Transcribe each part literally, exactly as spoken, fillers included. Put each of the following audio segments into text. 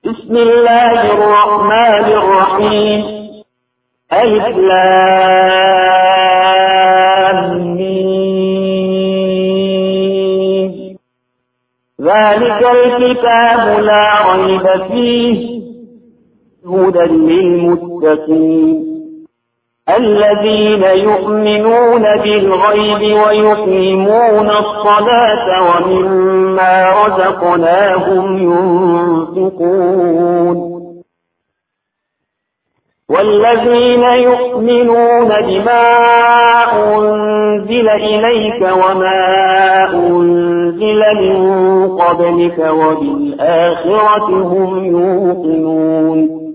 بسم الله الرحمن الرحيم. ألف لام ميم. ذلك الكتاب لا ريب فيه هدى للمتقين الذين يؤمنون بالغيب ويقيمون الصلاة ومما رزقناهم ينفقون والذين يؤمنون بما أنزل إليك وما أنزل من قبلك وبالآخرة هم يوقنون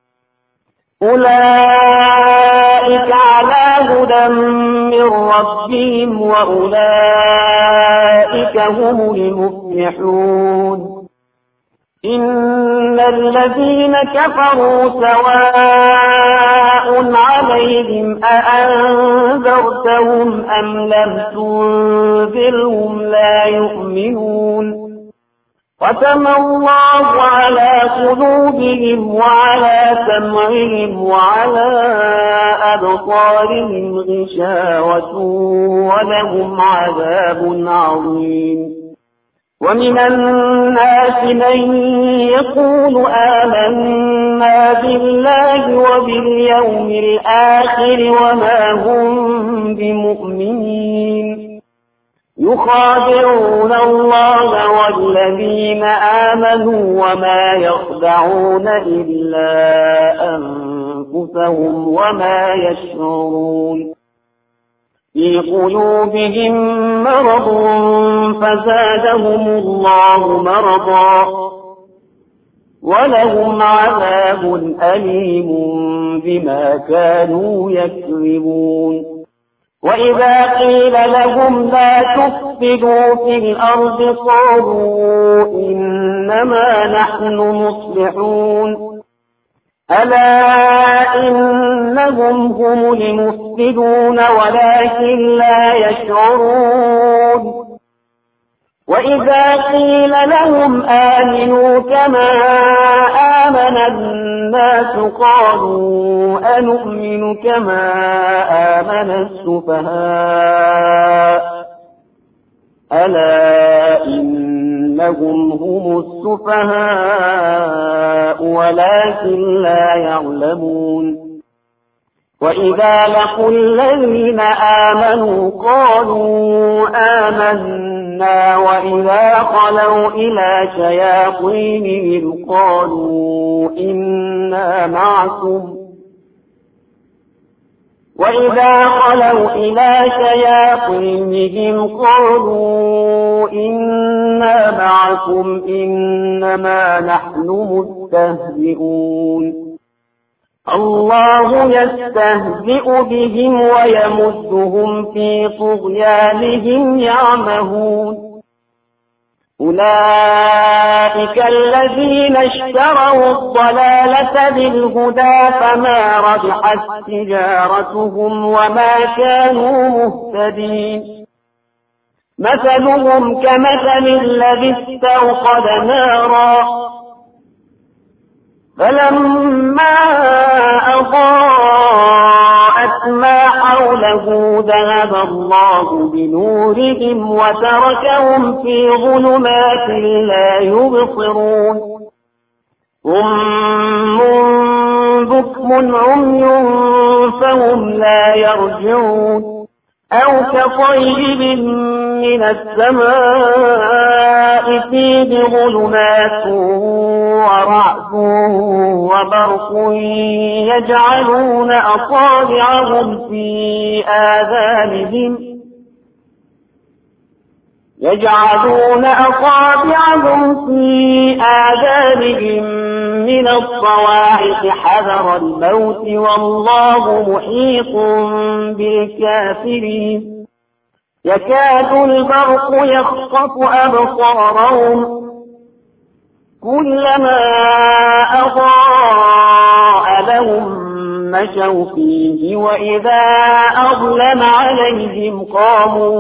أولئك على هدى من ربهم وأولئك هم المفلحون إن الذين كفروا سواء عليهم أأنذرتهم أم لم تنذرهم لا يؤمنون ختم الله على قلوبهم وعلى سمعهم وعلى أبصارهم غشاوة ولهم عذاب عظيم ومن الناس من يقول آمنا بالله وباليوم الآخر وما هم بمؤمنين يخادعون الله والذين آمنوا وما يخدعون إلا أنفسهم وما يشعرون في قلوبهم مرض فزادهم الله مرضا ولهم عذاب أليم بما كانوا يكذبون وإذا قيل لهم لا تفسدوا في الأرض قالوا إنما نحن مصلحون ألا إنهم هم المفسدون ولكن لا يشعرون وإذا قيل لهم آمنوا كما آمن الناس قالوا أنؤمن كما آمن السفهاء ألا إنهم هم السفهاء ولكن لا يعلمون وإذا لقوا الذين آمنوا قالوا آمنا وإذا خلوا إلى شياطينهم قالوا إنا معكم وإذا خلوا إلى شياطينهم قالوا إنا معكم إنما نحن مستهزئون الله يستهزئ بهم ويمدهم في طغيانهم يعمهون أولئك الذين اشتروا الضلالة بالهدى فما ربحت تجارتهم وما كانوا مهتدين مثلهم كمثل الذي استوقد نارا فلما أضاءت ما حوله ذهب الله بنورهم وتركهم في ظلمات لا يبصرون صم بكم عمي فهم لا يرجعون أو كطيب من السماء فيه ظلمات ورعد وبرق يجعلون أصابعهم في آذانهم يجعلون أصابعهم في آذانهم من الصواعق حذر الموت والله محيط بالكافرين يكاد البرق يخطف أبصارهم كلما أضاء لهم مشوا فيه وإذا أظلم عليهم قاموا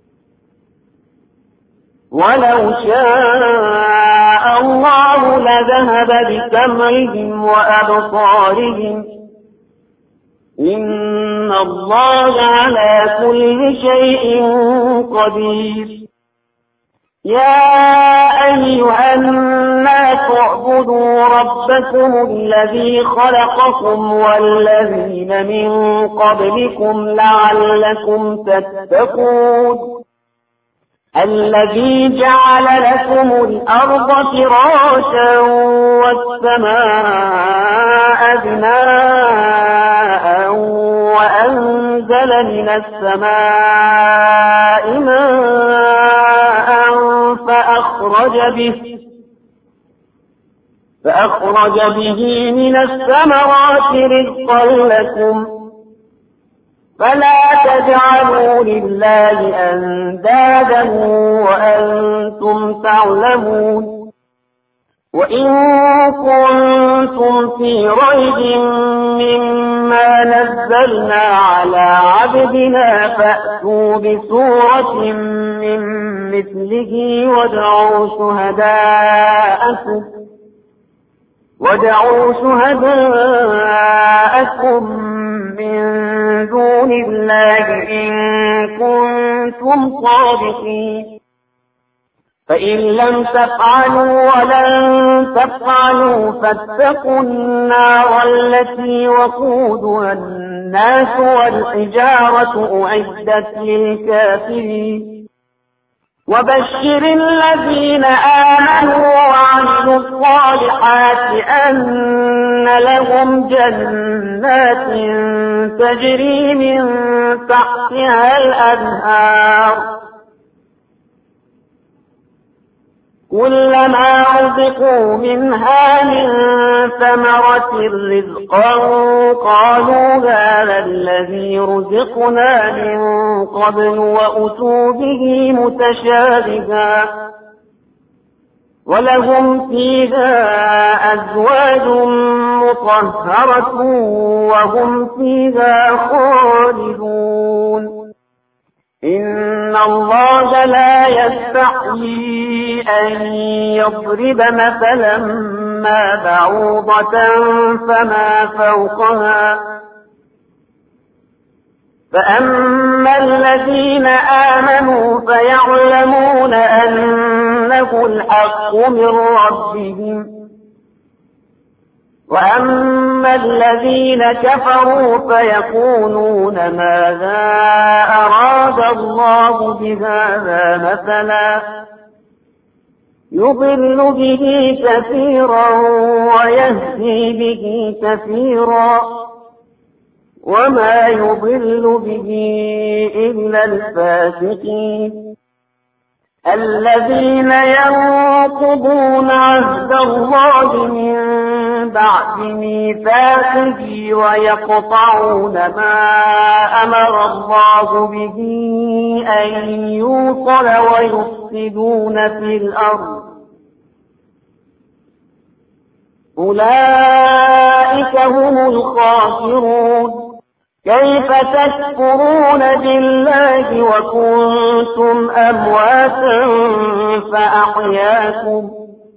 ولو شاء الله لذهب وذهب بسمعهم وأبصارهم إن الله على كل شيء قدير. يا أيها الناس اعبدوا ربكم الذي خلقكم والذين من قبلكم لعلكم تتقون الذي جعل لكم الأرض فراشا والسماء بناء وأنزل من السماء ماء فأخرج به فأخرج به من الثمرات رزقا لكم فلا تجعلوا لله أندادا وأنتم تعلمون. وإن كنتم في ريب مما نزلنا على عبدنا فأتوا بسورة من مثله وادعوا شهداءكم وادعوا شهداءكم من دون الله إن كنتم صادقين. فإن لم تفعلوا ولن تفعلوا فاتقوا النار التي وقودها الناس والحجارة أعدت للكافرين. وبشر الذين آمنوا وعملوا الصالحات أن لهم جنات تجري من تحتها الأنهار كلما رزقوا منها من ثمرة رزقا قالوا هذا الذي رزقنا من قبل وأتوا به متشابها ولهم فيها أزواج مطهرة وهم فيها خالدون. إن الله لا يستحيي أن يضرب مثلا ما بعوضة فما فوقها فأما الذين آمنوا فيعلمون أنه الحق من ربهم وأما الذين كفروا فيقولون ماذا أراد الله بهذا مثلا يضل به كثيرا ويهدي به كثيرا وما يضل به إلا الفاسقين الذين ينقضون عهد الله من بعد ميثاقه ويقطعون ما أمر الله به أن يوصل ويفسدون في الأرض أولئك هم الخاسرون. كيف تكفرون بالله وكنتم أمواتا فأحياكم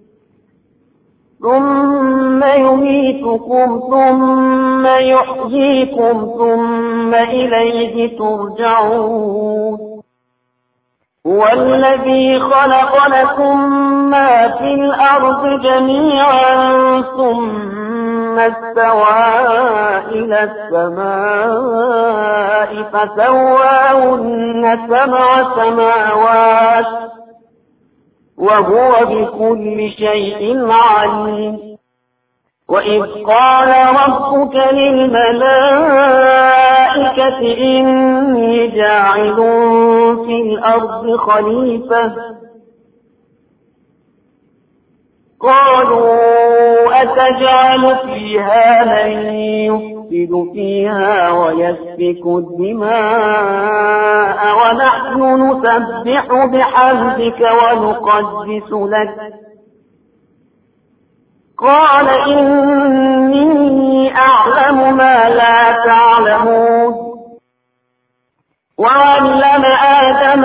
ثم يميتكم ثم يحييكم ثم إليه ترجعون. هو الذي خلق لكم ما في الأرض جميعا ثم استوى إلى السماء فسواهن سبع سماوات وهو بكل شيء عليم. وإذ قال ربك للملائكة إني جاعل في الأرض خليفة قالوا أتجعل فيها من يفسد فيها ويسفك الدماء ونحن نسبح بحمدك ونقدس لك قال إني أعلم ما لا تعلمون. وعلم آدم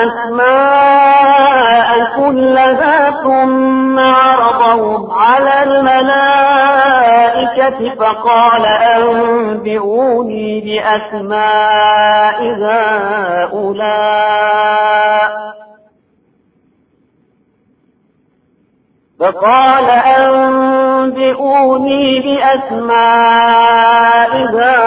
الأسماء كلها ثم عرضهم على الملائكة فقال أنبئوني بأسماء هؤلاء فقال أنبئوني بأسماء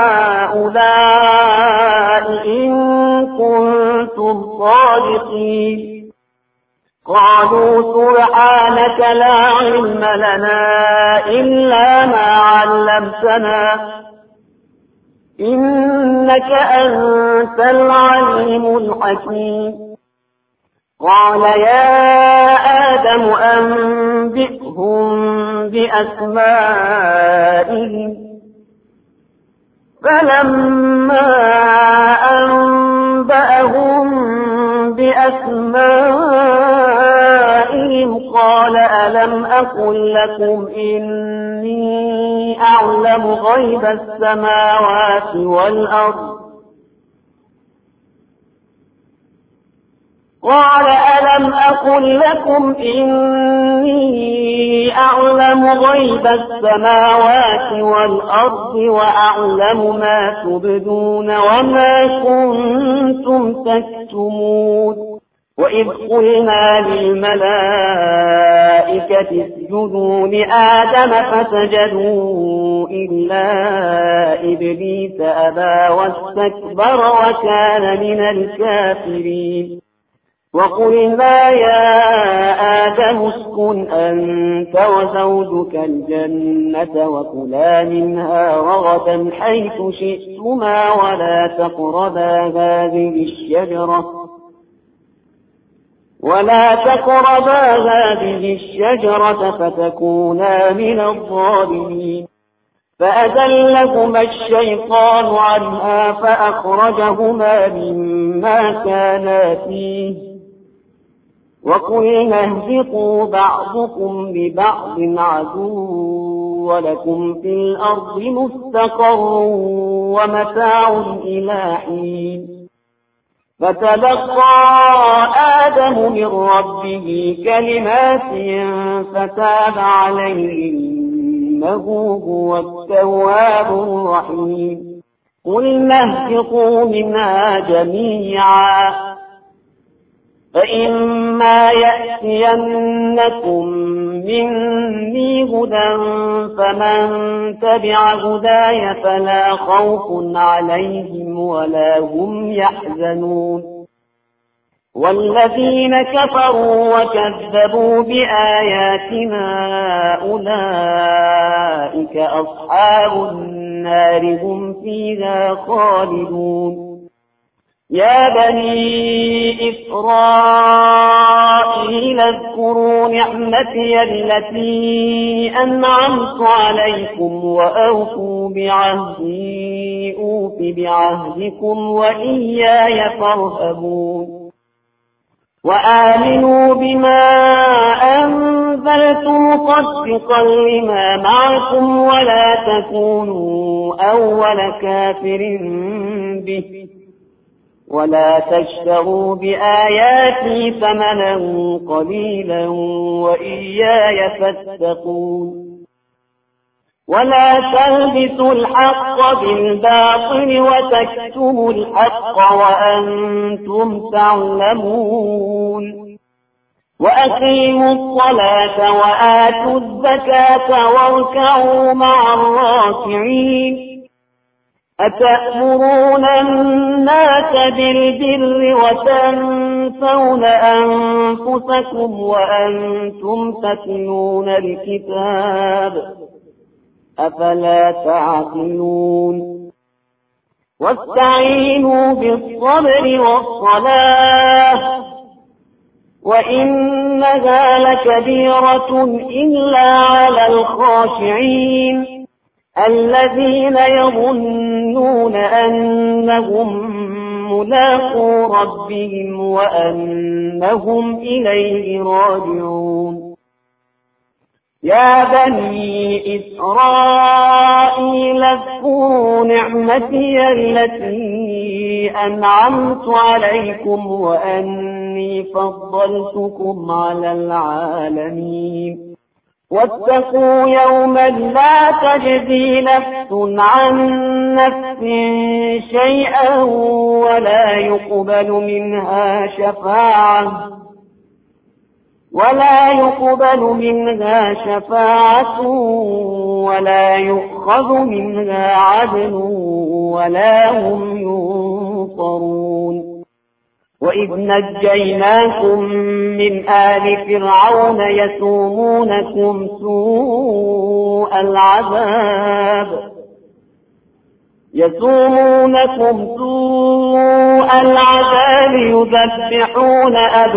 هؤلاء إن كنتم صادقين قالوا سبحانك لا علم لنا إلا ما علمتنا إنك أنت العليم الحكيم قال يا آدم أنبئهم بأسمائهم فلما أنبأهم بأسمائهم قال ألم أقل لكم إني أعلم غيب السماوات والأرض قال ألم أقل لكم إني أعلم غيب السماوات والأرض وأعلم ما تبدون وما كنتم تكتمون وإذ قلنا للملائكة اسجدوا لآدم فسجدوا إلا إبليس أبى واستكبر وكان من الكافرين وقلنا يا آدم اسكن أنت وزوجك الجنة وكلا منها رغدا حيث شئتما ولا تقربا هذه الشجرة ولا تقربا هذه الشجرة فتكونا من الظالمين فأذلهما الشيطان عنها فأخرجهما مما كانا فيه وقلنا اهبطوا بعضكم لبعض عدو ولكم في الأرض مستقر ومتاع إلى حين فتلقى آدم من ربه كلمات فتاب عليه إنه هو التواب الرحيم قلنا اهبطوا منها جميعا فإما يأتينكم مني هدى فمن تبع هداي فلا خوف عليهم ولا هم يحزنون والذين كفروا وكذبوا بآياتنا أولئك أصحاب النار هم فيها خالدون يا بني إسرائيل اذكروا نعمتي التي أنعمت عليكم وأوفوا بعهدي أوف بعهدكم وإياي فارهبون وآمنوا بما أنزلت مصدقا لما معكم ولا تكونوا أول كافر به ولا تشتروا بآياتي ثمنا قليلا وإياي فاتقون ولا تلبسوا الحق بالباطل وتكتموا الحق وأنتم تعلمون وأقيموا الصلاة وآتوا الزكاة واركعوا مع الراكعين أتأمرون الناس بالبر وتنسون أنفسكم وأنتم تتلون الكتاب أفلا تعقلون واستعينوا بالصبر والصلاة وإنها لكبيرة إلا على الخاشعين الذين يظنون أنهم ملاقو ربهم وأنهم إليه راجعون يا بني إسرائيل اذكروا نعمتي التي أنعمت عليكم وأني فضلتكم على العالمين واتقوا يوما لا تجزي نفس عن نفس شيئا ولا يقبل منها شفاعة ولا يقبل منها شفاعة ولا يؤخذ منها عدل ولا هم ينصرون وإذ نجيناكم من آل فرعون يسومونكم سوء العذاب يسومونكم سوء العذاب يذبحون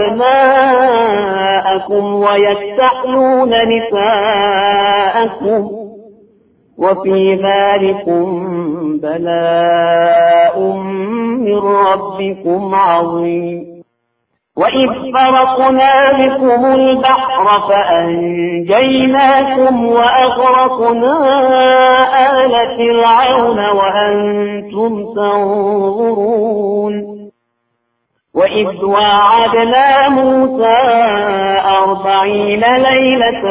أبناءكم ويستحيون نساءكم وفي ذلكم بلاء من ربكم عظيم وإذ فرقنا بكم البحر فأنجيناكم وأغرقنا آل فرعون وأنتم تنظرون وإذ وعدنا موسى أربعين ليلة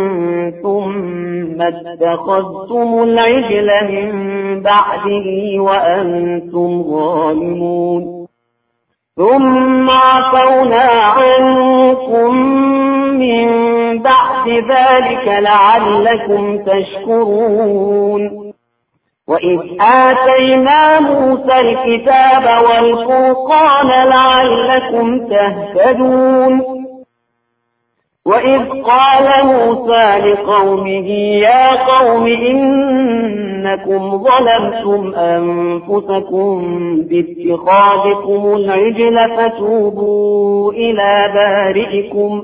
ثم اتخذتم العجل من بعده وأنتم ظالمون ثم عفونا عنكم من بعد ذلك لعلكم تشكرون وإذ آتينا موسى الكتاب والفرقان لعلكم تهتدون وإذ قال موسى لقومه يا قوم إنكم ظلمتم أنفسكم باتخاذكم العجل فتوبوا إلى بارئكم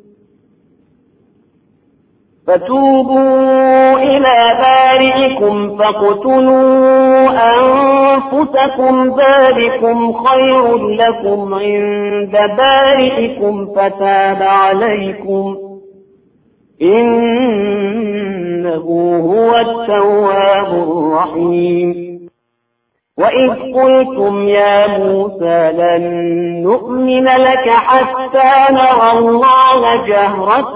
فتوبوا إلى بارئكم فاقتلوا أنفسكم ذلكم خير لكم عند بارئكم فتاب عليكم إنه هو التواب الرحيم وإذ قلتم يا موسى لن نؤمن لك حتى نرى الله جهرة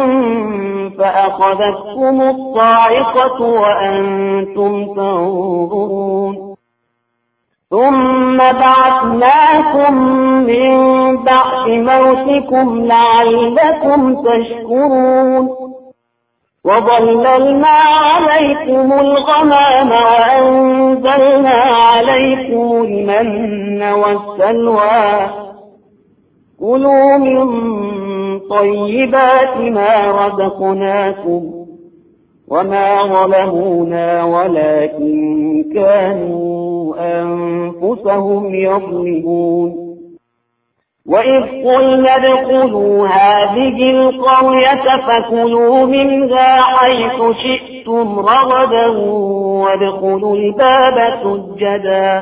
فأخذتكم الصاعقة وأنتم تنظرون ثم بعثناكم من بعد موتكم لعلكم تشكرون وظللنا عليكم الغمام وأنزلنا عليكم المن والسلوى كلوا من طيبات ما رزقناكم وما ظلمونا ولكن كانوا أنفسهم يظلمون وإذ قلنا ادخلوا هذه القرية فكلوا منها حيث شئتم رغدا وادخلوا الباب سجدا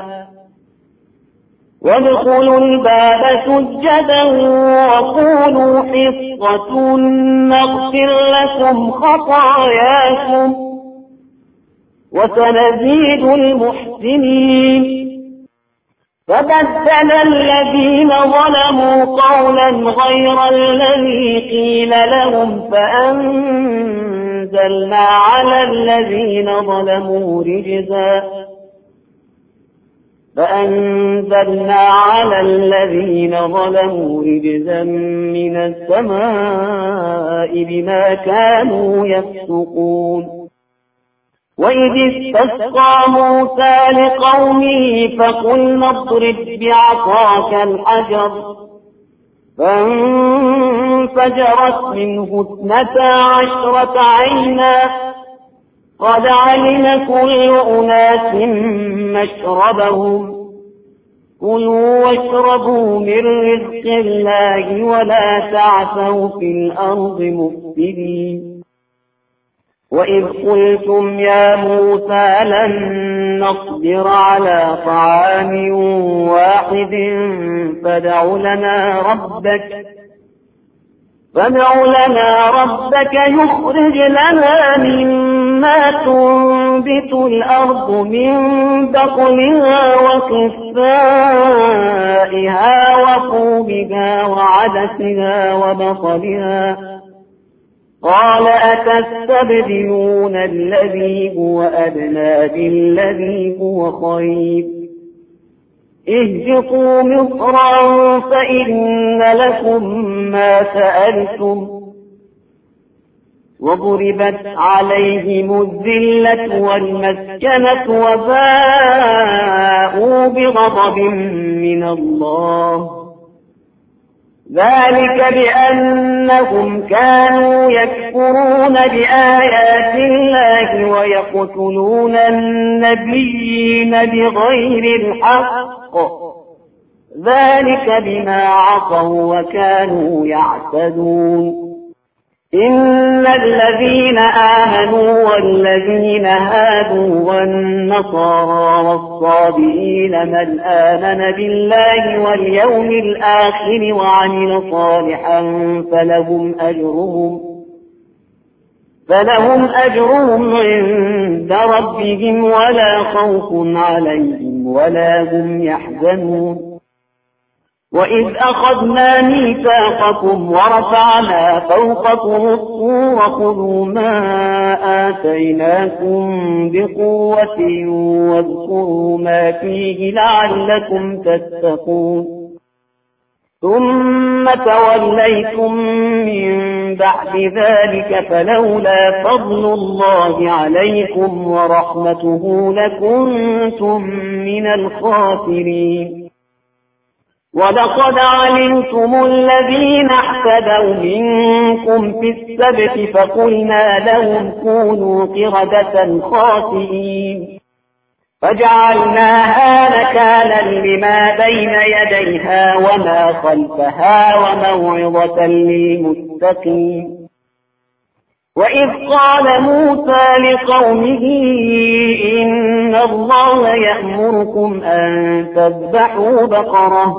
وادخلوا الباب سجدا وقولوا حصة نغفر لكم خطاياكم وسنزيد المحسنين فبدل الذين ظلموا قولا غير الذي قيل لهم فأنزلنا على الذين ظلموا رجزا فأنزلنا على الذين ظلموا رجزا من السماء بما كانوا يفسقون وإذ استسقى موسى لقومه فقلنا اضرب بعصاك الحجر فانفجرت منه اثنتا عشرة عينا قد علم كل أناس مشربهم كلوا واشربوا من رزق الله ولا تعثوا في الأرض مفسدين وإذ قلتم يا موسى لن نصبر على طعام واحد فادع لنا ربك فادع لنا ربك يخرج لنا مما تنبت الأرض من بقلها وقثائها وفومها وعدسها وبصلها. قال أتستبدلون الذي هو أدنى بالذي هو خير اهبطوا مصرا فإن لكم ما سألتم وضربت عليهم الذلة والمسكنة وباءوا بغضب من الله ذلك بأنهم كانوا يكفرون بآيات الله ويقتلون النبيين بغير الحق ذلك بما عصوا وكانوا يعتدون. إن الذين آمنوا والذين هادوا والنصارى والصابئين من آمن بالله واليوم الآخر وعمل صالحا فلهم أجرهم فلهم أجرهم عند ربهم ولا خوف عليهم ولا هم يحزنون. وإذ أخذنا ميثاقكم ورفعنا فوقكم الطور خذوا ما آتيناكم بقوة واذكروا ما فيه لعلكم تتقون. ثم توليتم من بعد ذلك فلولا فضل الله عليكم ورحمته لكنتم من الخاسرين. ولقد علمتم الذين اعتدوا منكم في السبت فقلنا لهم كونوا قردة خاسئين فجعلناها نكالا لما بين يديها وما خلفها وموعظة للمتقين. وإذ قال موسى لقومه إن الله يأمركم أن تذبحوا بقرة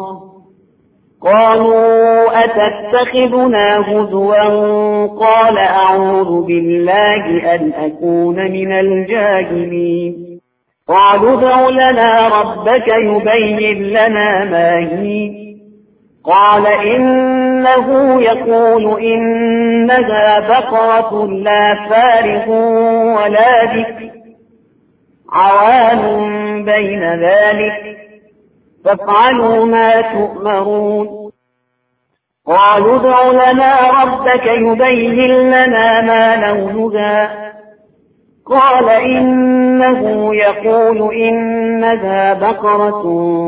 قالوا أتتخذنا هزوا قال أعوذ بالله أن أكون من الجاهلين. قالوا ادع لنا ربك يبين لنا ما هي قال إنه يقول إنها بقرة لا فارغ ولا بكر عوان بين ذلك فافعلوا ما تؤمرون. قالوا ادع لنا ربك يبين لنا ما لونها قال إنه يقول إنها بقرة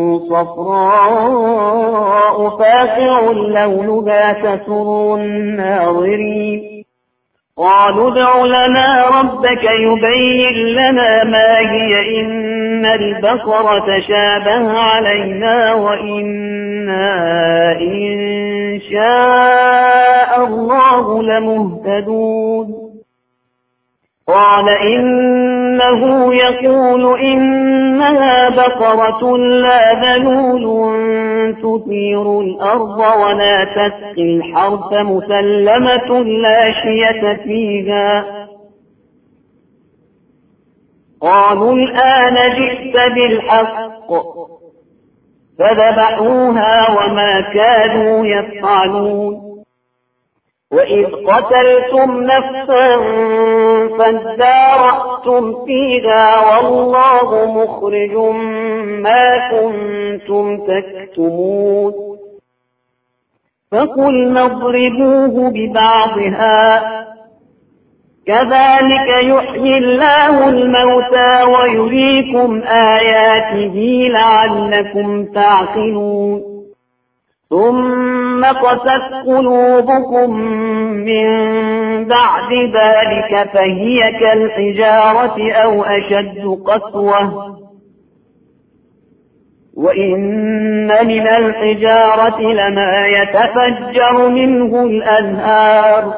صفراء فاقع لونها تسر الناظرين. قالوا ادع لنا ربك يبين لنا ما هي إن البقرة شابه علينا وإنا إن شاء الله لمهتدون. قال إنه يقول إنها بقرة لا ذلول تثير الأرض ولا تسقي الحرث مسلمة لا شية فيها. قالوا الآن جئت بالحق فذبحوها وما كانوا يفعلون. وإذ قتلتم نفسا فادارأتم فيها والله مخرج ما كنتم تكتمون. فقلنا اضربوه ببعضها كذلك يحيي الله الموتى ويريكم آياته لعلكم تعقلون. ثم قست قلوبكم من بعد ذلك فهي كالحجارة أو أشد قسوة وإن من الحجارة لما يتفجر منه الأنهار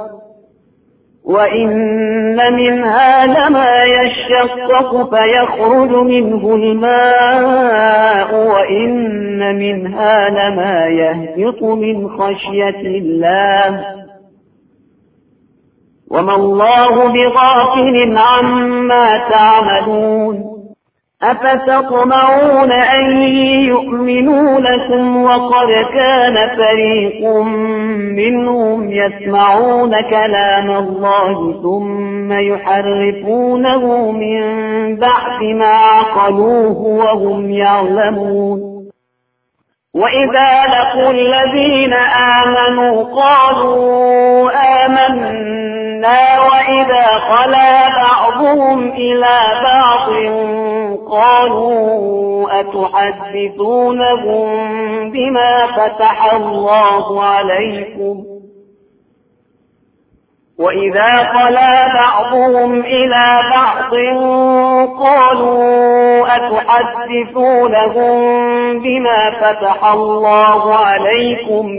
وإن منها لما يشقق فيخرج منه الماء وإن منها لما يهبط من خشية الله وما الله بغافل عما تعملون أفتطمعون أن يؤمنوا لكم وقد كان فريق منهم يسمعون كلام الله ثم يحرفونه من بعد ما عقلوه وهم يعلمون وإذا لقوا الذين آمنوا قالوا آمنا وإذا خلا بعضهم إلى بعض قالوا أتحدثونهم بما فتح الله عليكم وإذا خلا بعضهم إلى بعض قالوا أتحدثونهم بما فتح الله عليكم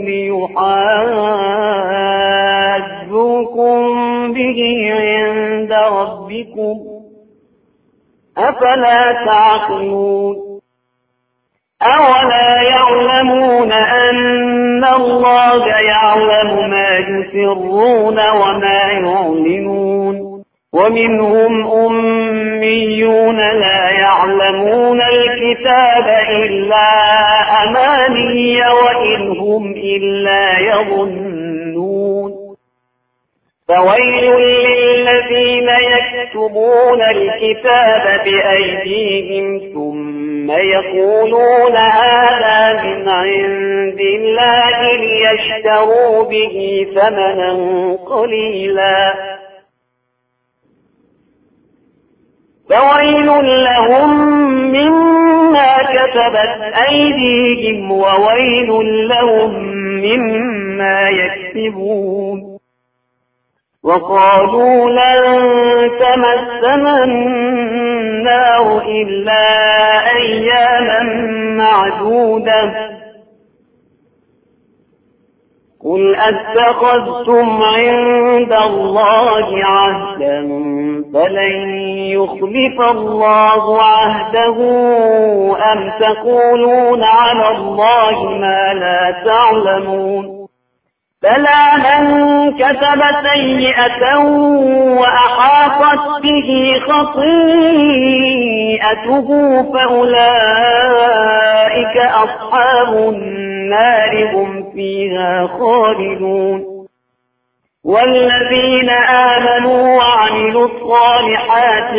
ليحاجوكم به عند ربكم أفلا تعقلون أولا يعلمون أن الله يعلم ما يسرون وما يعلنون ومنهم أميون لا يعلمون الكتاب إلا أماني وإن هم إلا يظنون فويل للذين يكتبون الكتاب بأيديهم ثم يقولون هذا من عند الله ليشتروا به ثمنا قليلا فويل لهم مما كتبت أيديهم وويل لهم مما يكسبون وقالوا لن تمسنا النار إلا أياما معدودة قل أتخذتم عند الله عهدا فلن يخلف الله عهده أم تقولون على الله ما لا تعلمون بلى من كسب سيئة وأحاطت به خطيئته فأولئك أصحاب النار هم فيها خالدون والذين آمنوا وعملوا الصالحات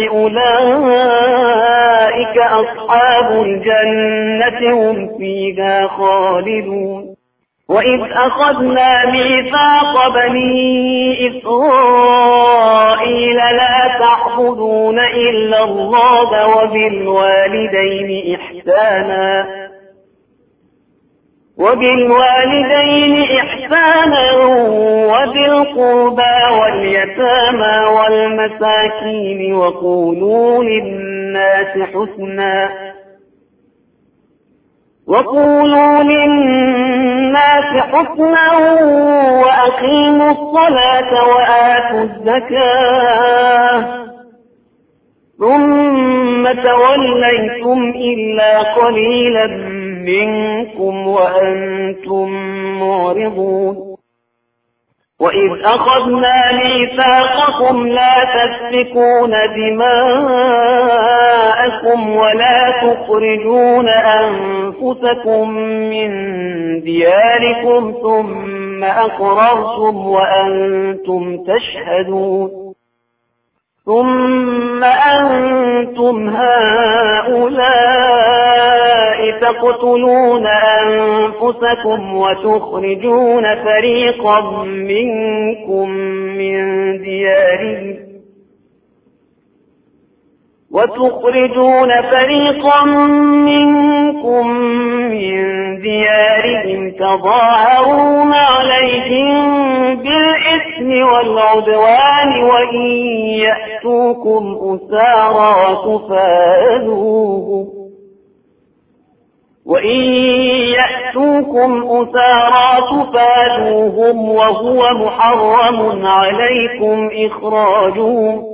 أولئك أصحاب الجنة هم فيها خالدون وإذ أخذنا ميثاق بني إسرائيل لا تعبدون إلا الله وبالوالدين إحسانا وبالوالدين إحسانا وذي القربى واليتامى والمساكين وقولوا للناس حسنا وقولوا للناس حسنا وأقيموا الصلاة وآتوا الزكاة ثم توليتم إلا قليلا منكم وأنتم معرضون وإذ أخذنا ميثاقكم لا تسفكون دماءكم ولا تخرجون أنفسكم من دياركم ثم أقررتم وأنتم تشهدون ثم أنتم هؤلاء تقتلون أنفسكم وتخرجون فريقا منكم من ديارهم وتخرجون فريقا منكم من ديارهم تظاهرون عليهم بالإثم والعدوان وإن يأتوكم أسارى تفادوهم وإن يأتوكم أسارى تفادوهم وهو محرم عليكم إخراجهم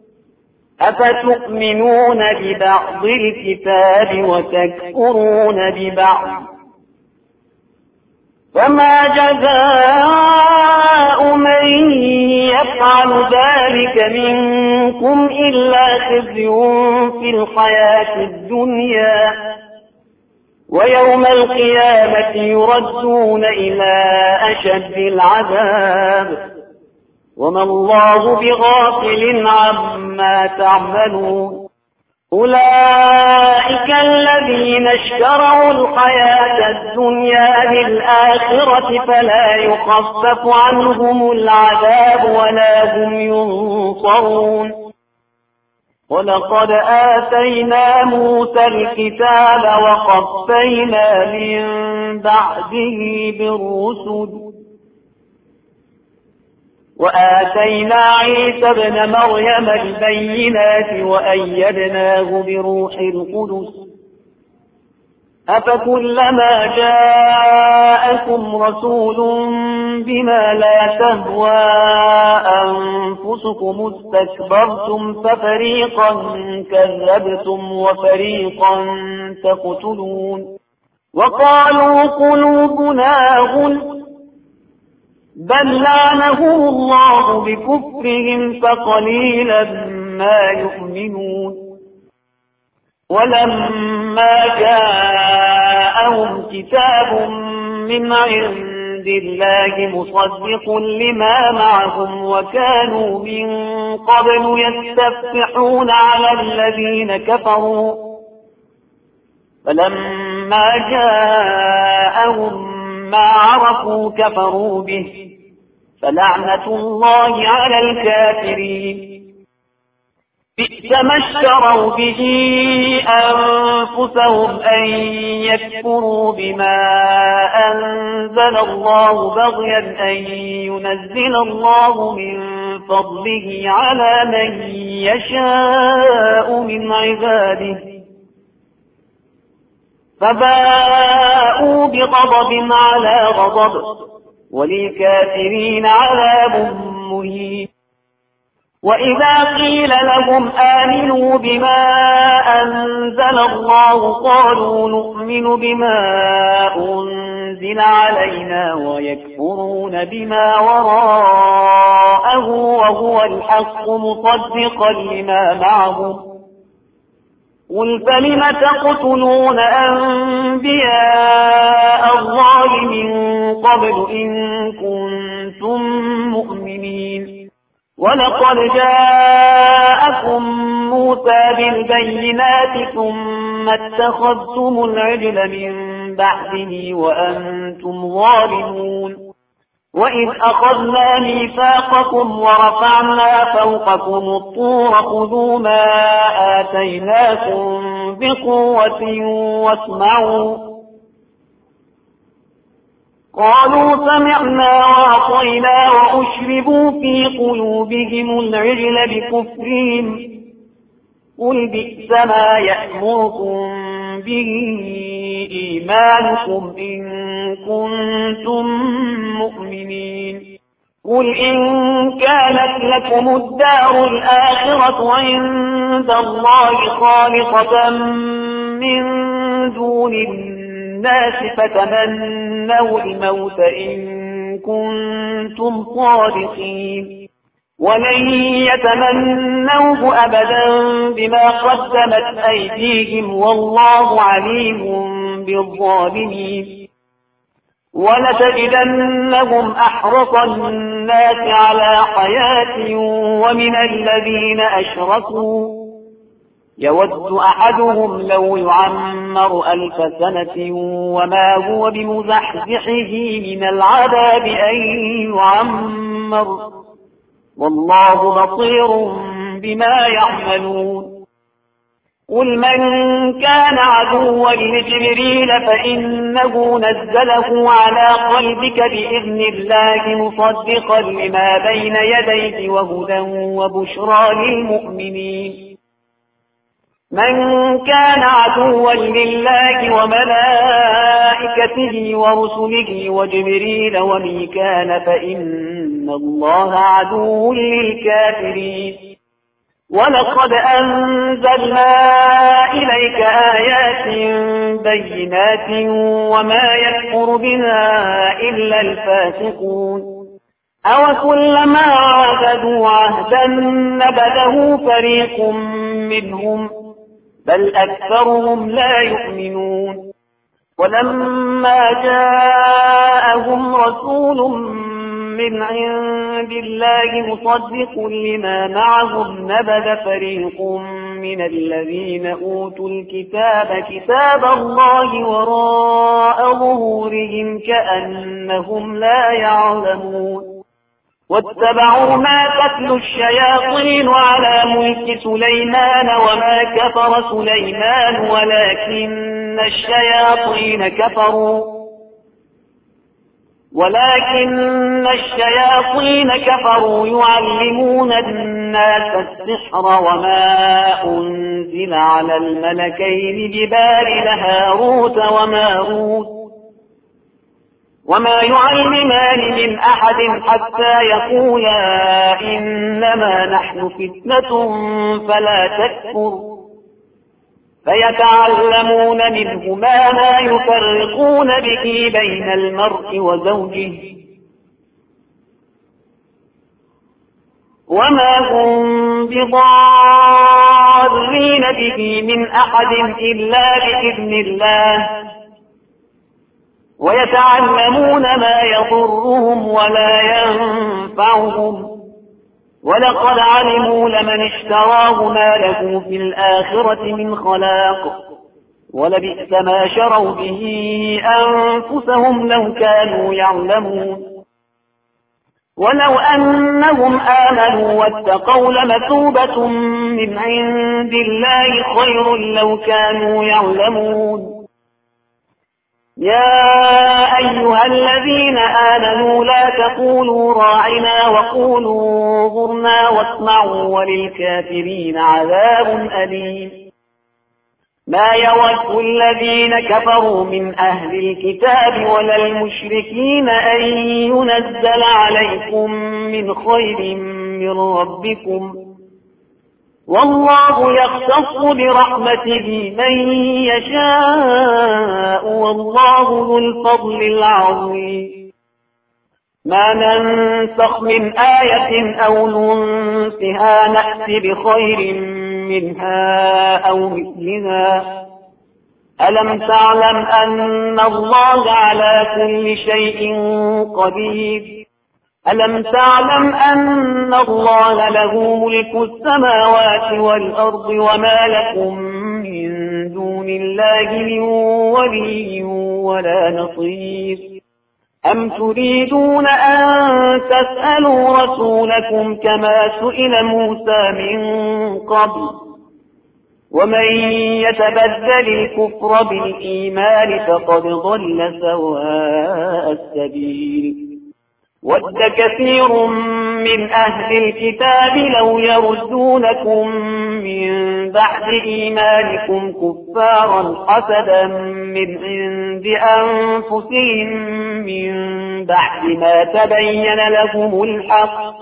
أفتؤمنون ببعض الكتاب وتكفرون ببعض فما جزاء جزاء من يفعل ذلك منكم إلا خزي في الحياة الدنيا ويوم القيامة يردون إلى أشد العذاب وما الله بغافل عما تعملون أولئك الذين اشتروا الحياة الدنيا بالآخرة فلا يخفف عنهم العذاب ولا هم ينصرون ولقد آتينا موسى الكتاب وقفينا من بعده بالرسل وآتينا عيسى ابن مريم البينات وأيدناه بروح القدس أفكلما جاءكم رسول بما لا تهوى أنفسكم استكبرتم ففريقا كذبتم وفريقا تقتلون وقالوا قلوبنا غلف بل لعنهم الله بكفرهم فقليلا ما يؤمنون ولما جاءهم كتاب من عند الله مصدق لما معهم وكانوا من قبل يستفتحون على الذين كفروا فلما جاءهم ما عرفوا كفروا به فلعنة الله على الكافرين بئس ما اشتروا به أنفسهم أن يكفروا بما أنزل الله بغيا أن ينزل الله من فضله على من يشاء من عباده فباءوا بغضب على غضب وللكافرين عذاب مهين وإذا قيل لهم آمنوا بما أنزل الله قالوا نؤمن بما أنزل علينا ويكفرون بما وراءه وهو الحق مصدقا لما معهم قل فلم تقتلون أنبياء الله من قبل إن كنتم مؤمنين ولقد جاءكم موسى بالبينات ثم اتخذتم العجل من بعده وأنتم ظالمون وإذ أخذنا ميثاقكم ورفعنا فوقكم الطور خذوا ما آتيناكم بقوة واسمعوا قالوا سمعنا وعصينا وأشربوا في قلوبهم العجل بكفرهم قل بئس ما يأمركم به إيمانكم إن كنتم مؤمنين قل إن كانت لكم الدار الآخرة عند الله خالصة من دون الناس فتمنوا الموت إن كنتم صادقين ولن يتمنوه أبدا بما قدمت أيديهم والله عليم بالظالمين ولتجدنهم أحرص الناس على حياة ومن الذين أشركوا يود أحدهم لو يعمر ألف سنة وما هو بمزحزحه من العذاب أن يعمر والله بصير بما يعملون قل من كان عدوا لجبريل فإنه نزله على قلبك بإذن الله مصدقا لما بين يديه وهدى وبشرى للمؤمنين من كان عدوا لله وملائكته ورسله وجبريل وميكال فإن الله عدو للكافرين ولقد أنزلنا إليك آيات بينات وما يكفر بها إلا الفاسقون أَوَكُلَّمَا عَاهَدُوا عَهْدًا نَبَذَهُ فَرِيقٌ مِّنْهُمْ بَلْ أَكْثَرُهُمْ لَا يُؤْمِنُونَ وَلَمَّا جَاءَهُمْ رَسُولٌ مِّنْ عِندِ اللَّهِ مُصَدِّقٌ لِّمَا مَعَهُمْ نَبَذَ فَرِيقٌ مِّنَ الَّذِينَ أُوتُوا الْكِتَابَ كِتَابَ اللَّهِ وَرَاءَ ظُهُورِهِمْ كَأَنَّهُمْ لَا يَعْلَمُونَ وَاتَّبَعُوا مَا تَتْلُو الشَّيَاطِينُ عَلَى مُلْكِ سُلَيْمَانَ وَمَا كَفَرَ سُلَيْمَانُ وَلَكِنَّ الشَّيَاطِينَ كَفَرُوا ولكن الشياطين كفروا يعلمون الناس السحر وما أنزل على الملكين ببابل هاروت وماروت وما يعلمان من أحد حتى يقولا إنما نحن فتنة فلا تكفر فيتعلمون منهما ما يفرقون به بين المرء وزوجه وما هم بضارين به من أحد إلا بإذن الله ويتعلمون ما يضرهم ولا ينفعهم ولقد علموا لمن اشتراه ما له في الآخرة من خلاق ولبئس ما شروا به أنفسهم لو كانوا يعلمون ولو أنهم آمنوا واتقوا لمثوبة من عند الله خير لو كانوا يعلمون يا أيها الذين آمنوا لا تقولوا راعنا وقولوا انظرنا واسمعوا وللكافرين عذاب أليم ما يود الذين كفروا من أهل الكتاب ولا المشركين أن ينزل عليكم من خير من ربكم والله يختص برحمته من يشاء والله ذو الفضل العظيم ما ننسخ من آية أو ننسها نأتي بخير منها أو مثلها ألم تعلم أن الله على كل شيء قدير ألم تعلم أن الله له ملك السماوات والأرض وما لكم من دون الله من ولي ولا نصير أم تريدون أن تسألوا رسولكم كما سئل موسى من قبل ومن يتبدل الكفر بالإيمان فقد ضل سواء السبيل ود كثير من أهل الكتاب لو يردونكم من بعد إيمانكم كفارا حسدا من عند أنفسهم من بعد ما تبين لهم الحق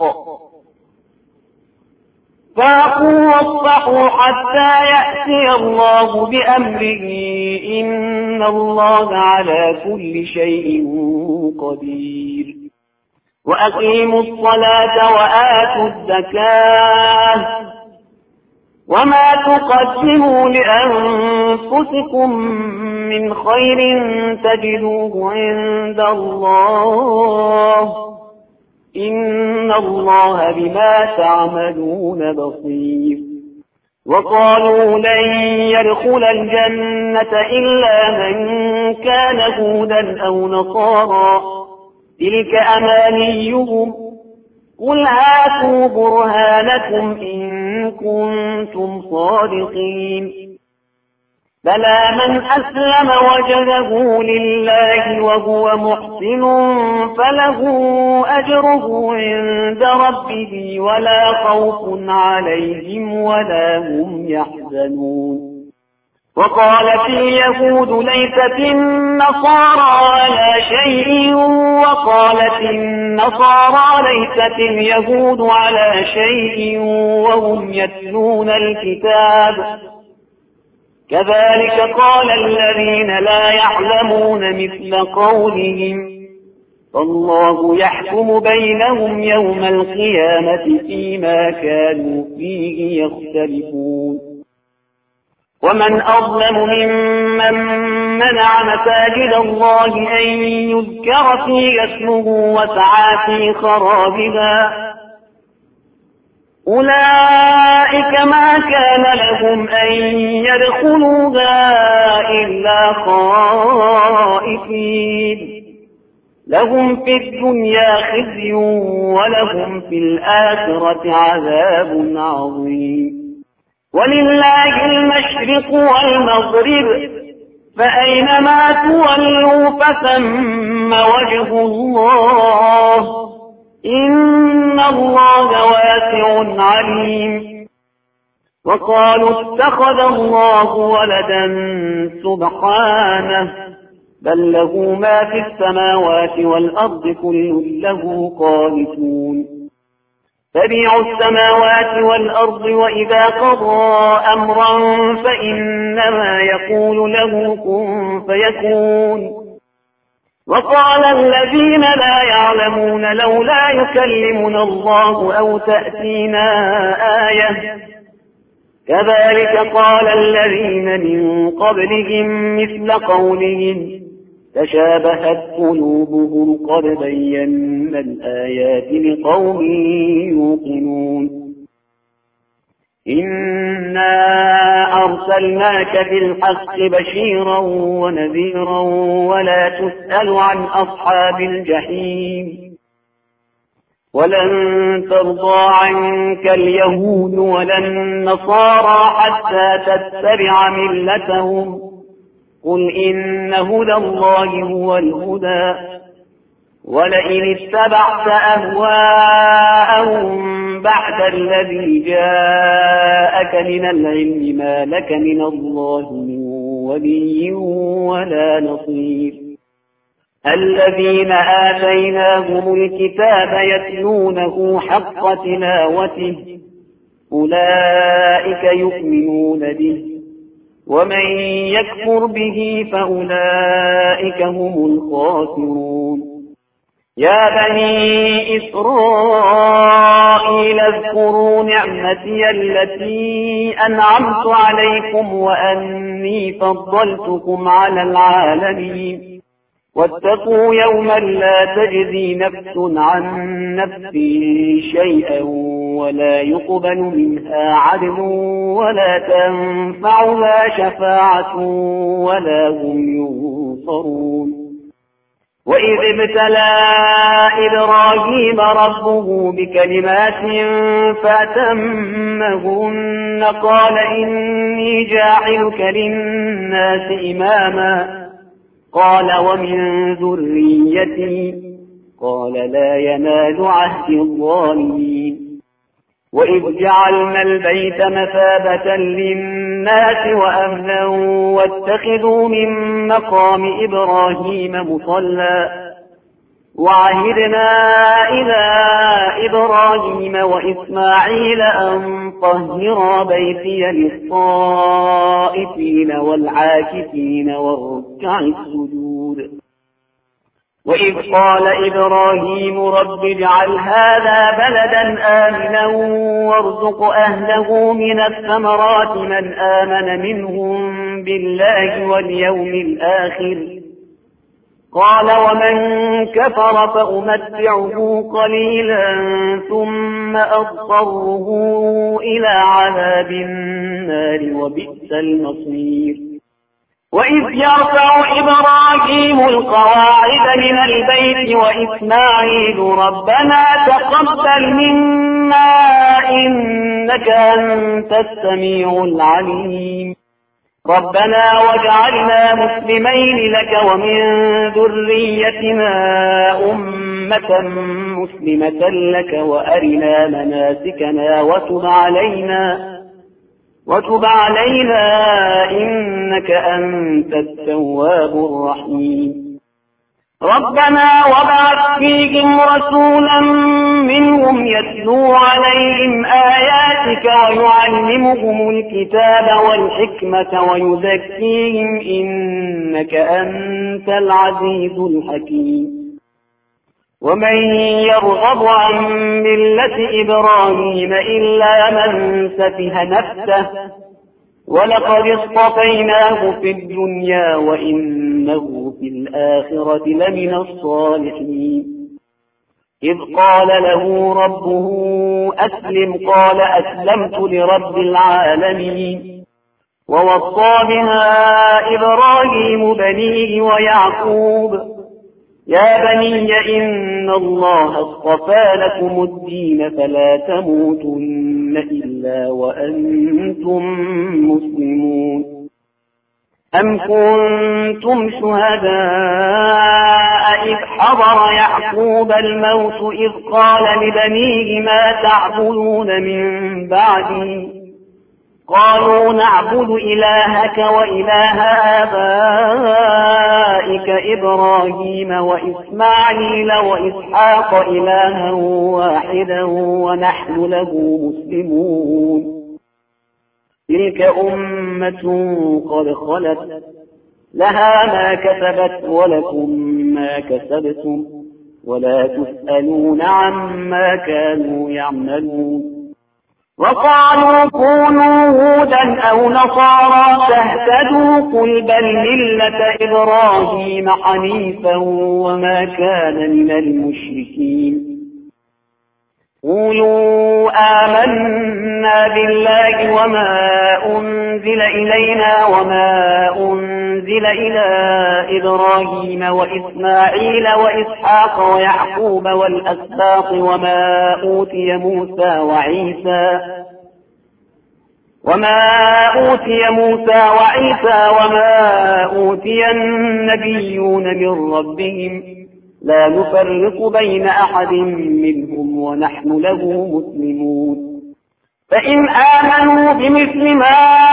فاعفوا واصفحوا حتى يأتي الله بأمره إن الله على كل شيء قدير وأقيموا الصلاة وآتوا الزكاة وما تقدموا لأنفسكم من خير تجدوه عند الله إن الله بما تعملون بصير وقالوا لن يدخل الجنة إلا من كان هودا أو نصارى تلك أمانيهم قل هاتوا برهانكم إن كنتم صادقين بلى من أسلم وجهه لله وهو محسن فله أجره عند ربه ولا خوف عليهم ولا هم يحزنون وقالت اليهود ليست النصارى على شيء وقالت النصارى ليست اليهود على شيء وهم يتلون الكتاب كذلك قال الذين لا يعلمون مثل قولهم فالله يحكم بينهم يوم القيامة فيما كانوا فيه يختلفون. ومن أظلم ممن منع مساجد الله أن يذكر فيها اسمه وسعى في خرابها أولئك ما كان لهم أن يدخلوها إلا خائفين لهم في الدنيا خزي ولهم في الآخرة عذاب عظيم. ولله المشرق والمغرب فأينما تولوا فثم وجه الله إن الله واسع عليم. وقالوا اتخذ الله ولدا سبحانه بل له ما في السماوات والأرض كل له قانتون بديع السماوات والأرض وإذا قضى أمرا فإنما يقول له كن فيكون. وقال الذين لا يعلمون لولا يكلمنا الله أو تأتينا آية كذلك قال الذين من قبلهم مثل قولهم تشابهت قلوبهم قد بينا الآيات لقوم يوقنون. إنا أرسلناك بالحق بشيرا ونذيرا ولا تسأل عن أصحاب الجحيم ولن ترضى عنك اليهود ولا النصارى حتى تتبع ملتهم قل إن هدى الله هو الهدى ولئن اتبعت أهواءهم بعد الذي جاءك من العلم ما لك من الله من ولي ولا نصير. الذين آتيناهم الكتاب يتلونه حق تلاوته أولئك يؤمنون به ومن يكفر به فأولئك هم الخاسرون. يا بني إسرائيل اذكروا نعمتي التي أنعمت عليكم وأني فضلتكم على العالمين واتقوا يوما لا تجزي نفس عن نفس شيئا ولا يقبل منها عدل ولا تنفعها شفاعة ولا هم ينصرون. وإذ ابتلى إبراهيم ربه بكلمات فأتمهن قال إني جاعلك للناس إماما قال ومن ذريتي قال لا ينال عهد الظالمين. وإذ جعلنا البيت مثابة للناس وأمنا واتخذوا من مقام إبراهيم مصلى وعهدنا إلى إبراهيم وإسماعيل أن طهرا بيتي للطائفين والعاكفين والركع السجود. وإذ قال إبراهيم رب اجعل هذا بلدا آمنا وارزق أهله من الثمرات من آمن منهم بالله واليوم الآخر قال ومن كفر فأمتعه قليلا ثم أضطره إلى عذاب النار وبئس المصير. وإذ يرفع إبراهيم القواعد من البيت وإسماعيل ربنا تقبل منا إنك أنت السميع العليم ربنا واجعلنا مسلمين لك ومن ذريتنا أمة مسلمة لك وأرنا مناسكنا وتب علينا وتب علينا إنك أنت التواب الرحيم. ربنا وابعث فيهم رسولا منهم يتلو عليهم آياتك ويعلمهم الكتاب والحكمة ويزكيهم إنك أنت العزيز الحكيم. ومن يرغب عن ملة إبراهيم إلا من سفه نفسه ولقد اصطفيناه في الدنيا وإنه في الآخرة لمن الصالحين إذ قال له ربه أسلم قال أسلمت لرب العالمين ووصى بها إبراهيم بنيه ويعقوب يا بني إن الله اصطفى لكم الدين فلا تموتن إلا وأنتم مسلمون أم كنتم شهداء إذ حضر يعقوب الموت إذ قال لبنيه ما تعبدون من بعدي قالوا نعبد إلهك وإله آبائك إبراهيم وإسماعيل وإسحاق إلها واحدا ونحن له مسلمون تلك أمة قد خلت لها ما كسبت ولكم ما كسبتم ولا تسألون عما كانوا يعملون وقالوا كونوا هودا أو نصارى تهتدوا قل بل ملة إبراهيم حنيفا وما كان من المشركين قولوا آمنا بالله وما أنزل إلينا وما أنزل إلى إبراهيم وإسماعيل وإسحاق ويعقوب والأسباط وما أوتي موسى وعيسى وما أوتي موسى وعيسى وما أوتي النبيون من ربهم لا نفرق بين أحد منهم ونحن له مسلمون فإن آمنوا بمثل ما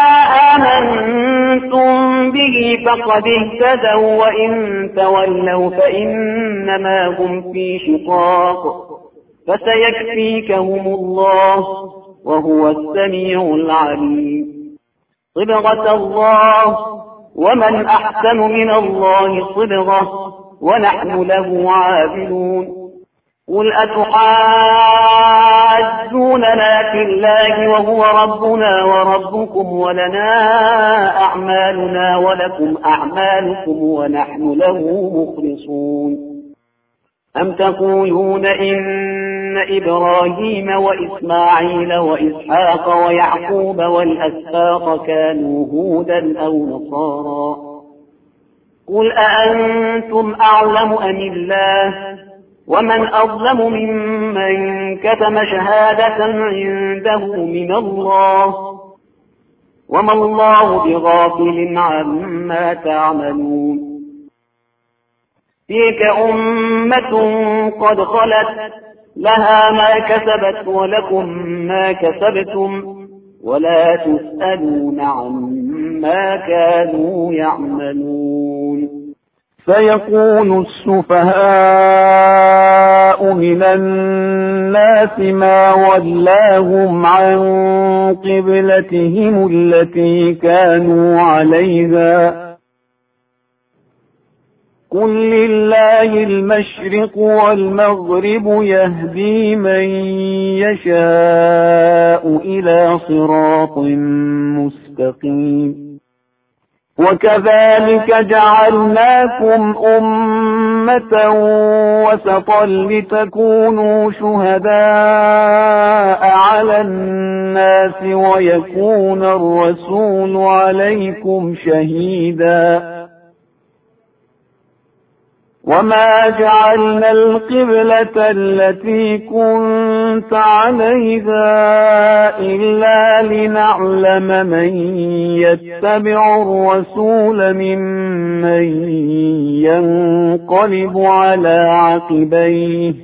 آمنتم به فقد اهتدوا وإن تولوا فإنما هم في شقاق فسيكفيكهم الله وهو السميع العليم صبغة الله ومن أحسن من الله صبغة ونحن له عابدون قل أتحاجوننا في الله وهو ربنا وربكم ولنا أعمالنا ولكم أعمالكم ونحن له مخلصون أم تقولون إن إبراهيم وإسماعيل وإسحاق ويعقوب والأسباط كانوا هودا أو نصارى قل أأنتم أعلم أم الله ومن أظلم ممن كتم شهادة عنده من الله وما الله بغافل عما تعملون تلك أمة قد خلت لها ما كسبت ولكم ما كسبتم ولا تسألون عما كانوا يعملون سيقول السفهاء من الناس ما ولاهم عن قبلتهم التي كانوا عليها قل لله المشرق والمغرب يهدي من يشاء إلى صراط مستقيم وكذلك جعلناكم أمة وسطا لتكونوا شهداء على الناس ويكون الرسول عليكم شهيدا وما جعلنا القبلة التي كنت عليها إلا لنعلم من يتبع الرسول ممن ينقلب على عقبيه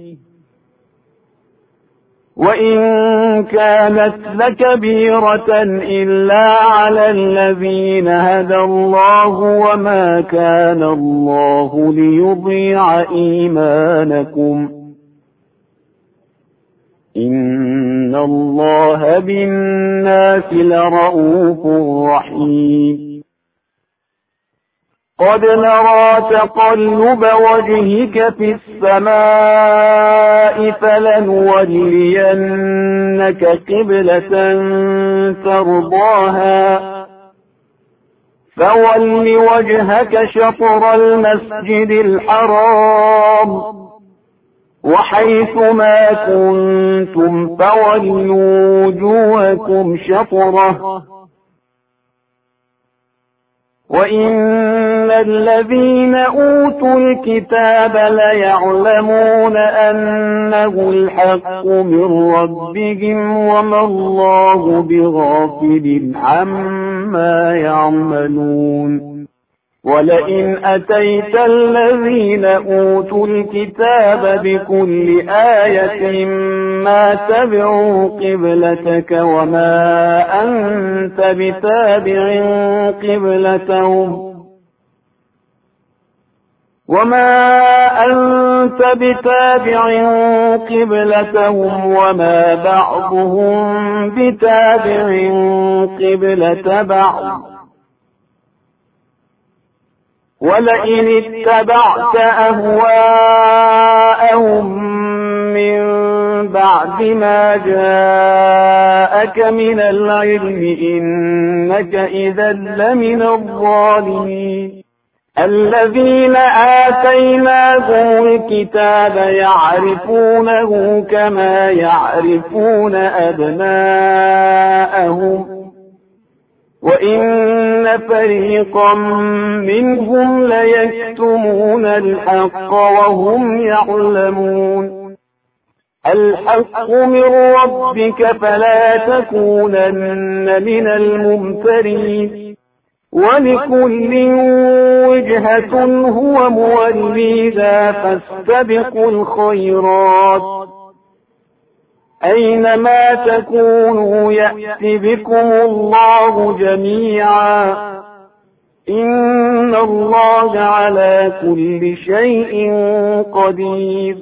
وإن كانت لكبيرة إلا على الذين هدى الله وما كان الله ليضيع إيمانكم إن الله بالناس لرؤوف رحيم قد نرى تقلب وجهك في السماء فلنولينك قبلة ترضاها فول وجهك شطر المسجد الحرام وحيث ما كنتم فولوا وجوهكم شطره وإن الذين أوتوا الكتاب ليعلمون أنه الحق من ربهم وما الله بغافل عما يعملون ولئن أتيت الذين أوتوا الكتاب بكل آية ما تبعوا قبلتك وما أنت بتابع قبلتهم وما أنت بتابع قبلتهم وما بعضهم بتابع قبلة بعض ولئن اتبعت أهواءهم من بعد ما جاءك من العلم إنك إذا لمن الظالمين الذين آتيناهم الكتاب يعرفونه كما يعرفون أبناءهم وإن فريقا منهم ليكتمون الحق وهم يعلمون الحق من ربك فلا تكونن من الممترين ولكل وجهة هو موليها فاستبقوا الخيرات أينما تكونوا يأت بكم الله جميعا إن الله على كل شيء قدير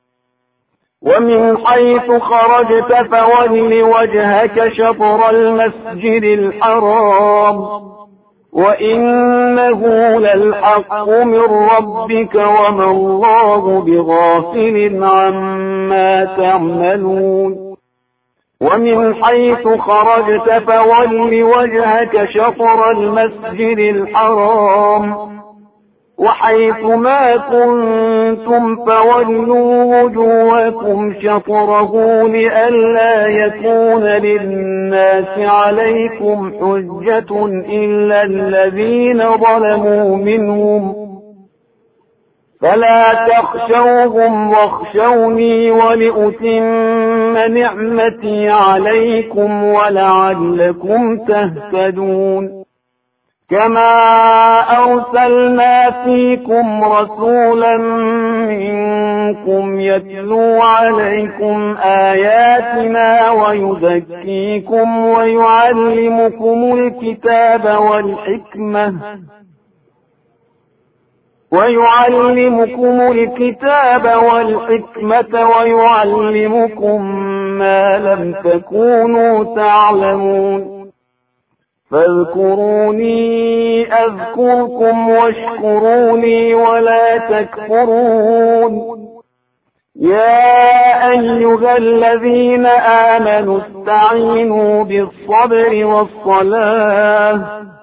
ومن حيث خرجت فول وجهك شطر المسجد الحرام وإنه للحق من ربك وما الله بغافل عما تعملون ومن حيث خرجت فول وجهك شطر المسجد الحرام وحيث ما كنتم فولوا وجوهكم شطره لئلا يكون للناس عليكم حجة إلا الذين ظلموا منهم فلا تخشوهم واخشوني ولأتم نعمتي عليكم ولعلكم تهتدون كما أرسلنا فيكم رسولا منكم يتلو عليكم آياتنا ويزكيكم ويعلمكم الكتاب والحكمة ويعلمكم الكتاب والحكمة ويعلمكم ما لم تكونوا تعلمون فاذكروني أذكركم واشكروني ولا تكفرون يا أيها الذين آمنوا استعينوا بالصبر والصلاة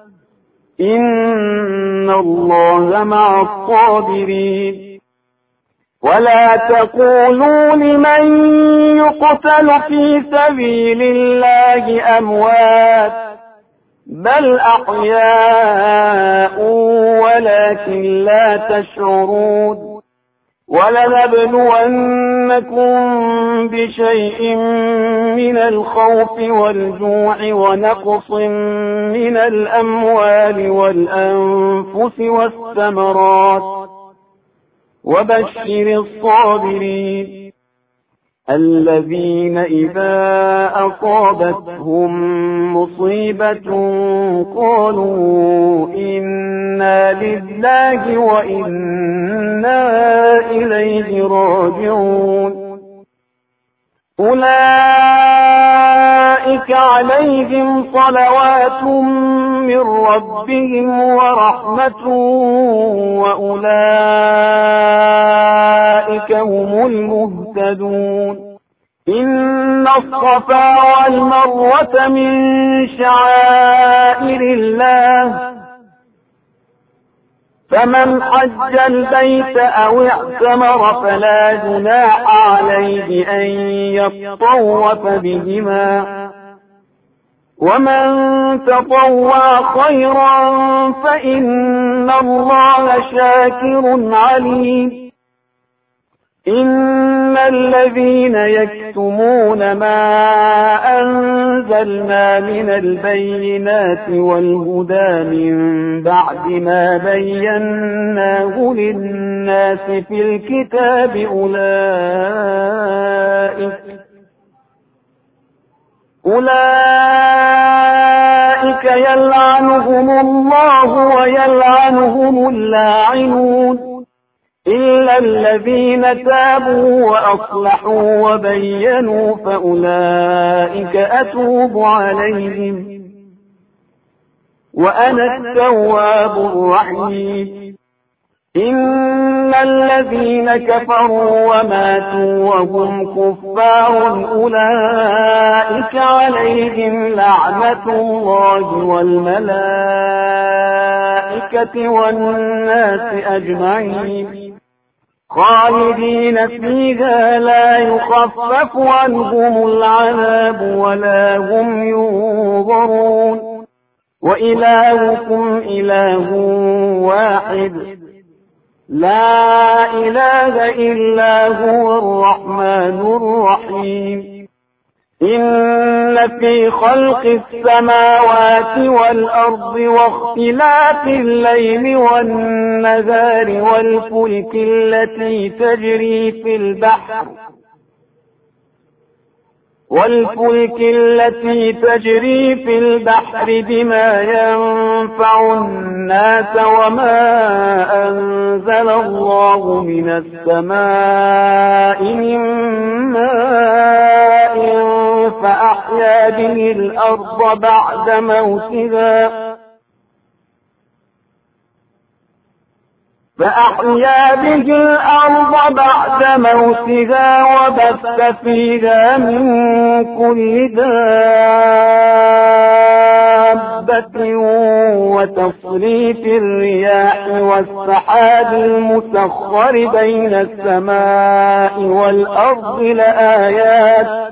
إن الله مع الصابرين ولا تقولوا لمن يقتل في سبيل الله أموات بل أحياء ولكن لا تشعرون ولنبلونكم بشيء من الخوف والجوع ونقص من الأموال والأنفس والثمرات وبشر الصابرين الذين إذا أصابتهم مصيبة قالوا إنا لله وإنا إليه راجعون أولئك عليهم صلوات من ربهم ورحمة وأولئك هم المهتدون. إن الصفا والمروة من شعائر الله، فمن حج البيت أو اعتمر فلا جناح عليه أن يطوف بهما، ومن تطوع خيرا فإن الله شاكر عليم. إن الذين يكتمون ما أنزلنا من البينات والهدى من بعد ما بيناه للناس في الكتاب أولئك أولئك يلعنهم الله ويلعنهم اللاعنون، إلا الذين تابوا وأصلحوا وبينوا فأولئك أتوب عليهم، وأنا التواب الرحيم. إن الذين كفروا وماتوا وهم كفار أولئك عليهم لعنة الله والملائكة والناس أجمعين، خالدين فيها لا يخفف عنهم العذاب ولا هم ينظرون. وإلهكم إله واحد لا إله إلا هو الرحمن الرحيم. إن في خلق السماوات والأرض واختلاف الليل والنهار والفلك التي تجري في البحر والفلك التي تجري في البحر بما ينفع الناس وما أنزل الله من السماء من ماء فأحيا به الأرض بعد موتها فأحيا به الأرض بعد موتها وبث فيها من كل دابة وتصريف الرياح والسحاب المسخر بين السماء والأرض لآيات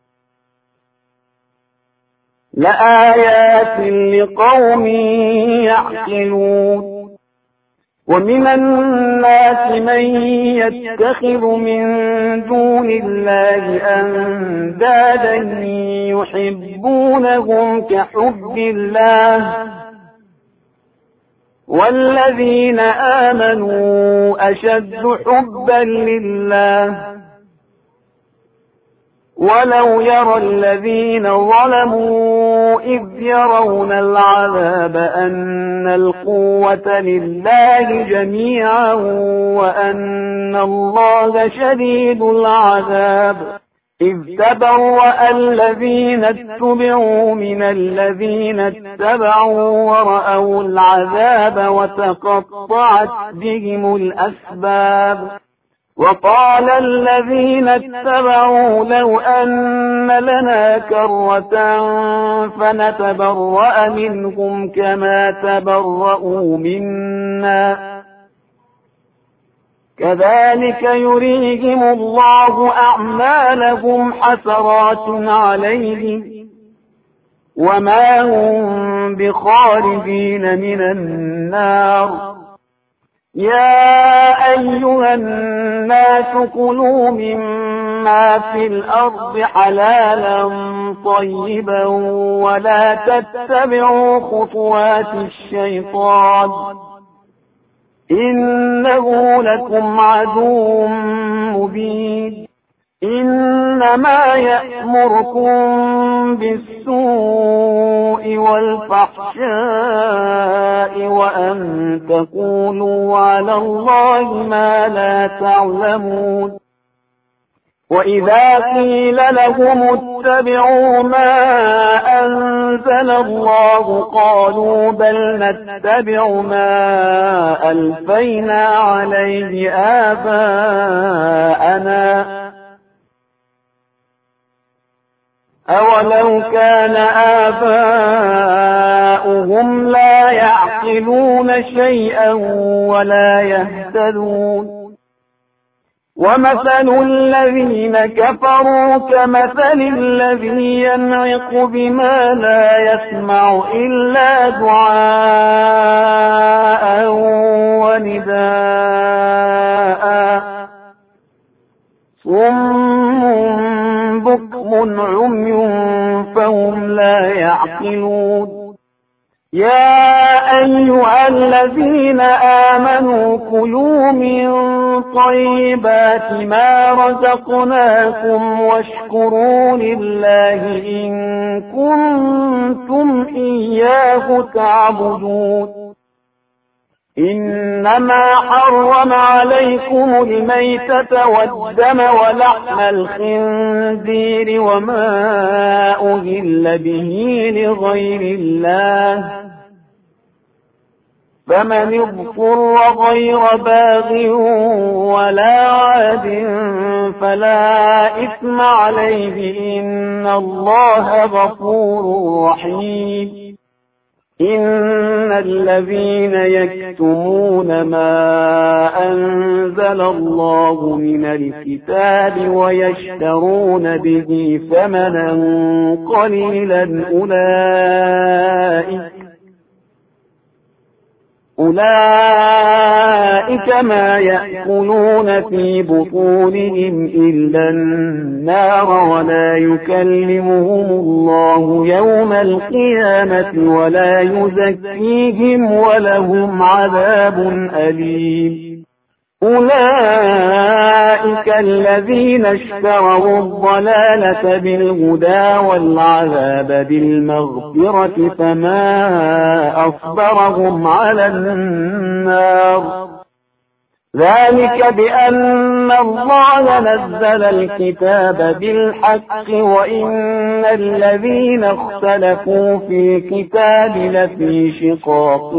لآيات لقوم يعقلون. ومن الناس من يتخذ من دون الله أندادا يحبونهم كحب الله، والذين آمنوا أشد حبا لله. ولو يرى الذين ظلموا إذ يرون العذاب أن القوة لله جميعا وأن الله شديد العذاب، إذ تبرأ الذين اتبعوا من الذين اتبعوا ورأوا العذاب وتقطعت بهم الأسباب. وقال الذين اتبعوا لو أن لنا كرة فنتبرأ منهم كما تبرأوا منا كذلك يريهم الله أعمالهم حسرات عليهم وما هم بخارجين من النار. يا أيها الناس كلوا مما في الأرض حلالا طيبا ولا تتبعوا خطوات الشيطان إنه لكم عدو مبين. إنما يأمركم بالسوء والفحشاء وأن تقولوا على الله ما لا تعلمون. وإذا قيل لهم اتبعوا ما أنزل الله قالوا بل نتبع ما ألفينا عليه آباءنا أولو كان آباؤهم لا يعقلون شيئا ولا يهتدون ومثل الذين كفروا كمثل الذي ينعق بما لا يسمع إلا دعاء ونداء صم بكم عمي فهم لا يعقلون يا أيها الذين آمنوا كلوا من طيبات ما رزقناكم واشكروا لله إن كنتم إياه تعبدون إنما حرم عليكم الميتة والدم ولحم الخنزير وما أهل به لغير الله فمن اضطر غير باغ ولا عاد فلا إثم عليه إن الله غفور رحيم إن الذين يكتمون ما أنزل الله من الكتاب ويشترون به ثمنا قليلا أولئك أولئك ما يأكلون في بطونهم إلا النار ولا يكلمهم الله يوم القيامة ولا يزكيهم ولهم عذاب أليم أولئك الذين اشتروا الضلالة بالهدى والعذاب بالمغفرة فما أصبرهم على النار ذلك بأن الله نزل الكتاب بالحق وإن الذين اختلفوا في الكتاب لفي شقاق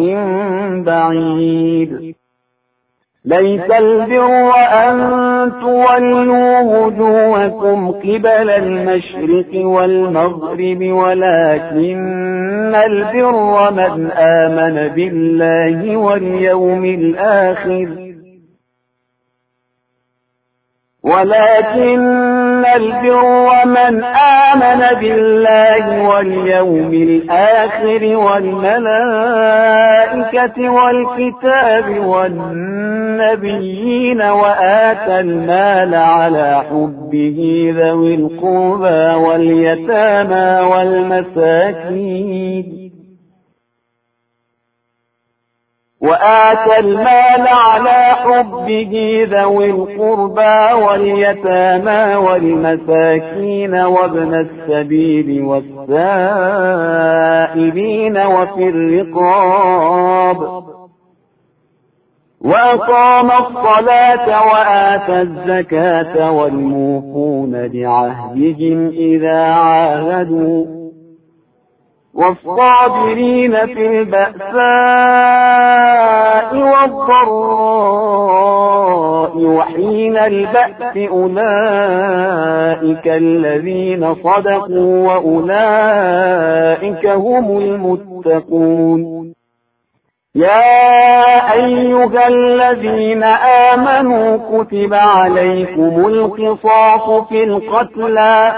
بعيد ليس البر أن تولوا وجوهكم قبل المشرق والمغرب ولكن البر من آمن بالله واليوم الآخر ولكن البر من آمن بالله واليوم الآخر والملائكة والكتاب والنبيين وآتى المال على حبه ذوي القربى واليتامى والمساكين وآتى المال على حبه ذوي القربى واليتامى والمساكين وابن السبيل والسائلين وفي الرقاب وأقام الصلاة وآتى الزكاة والموفون بعهدهم إذا عاهدوا والصابرين في البأساء والضراء وحين البأس أولئك الذين صدقوا وأولئك هم المتقون يا أيها الذين آمنوا كتب عليكم القصاص في القتلى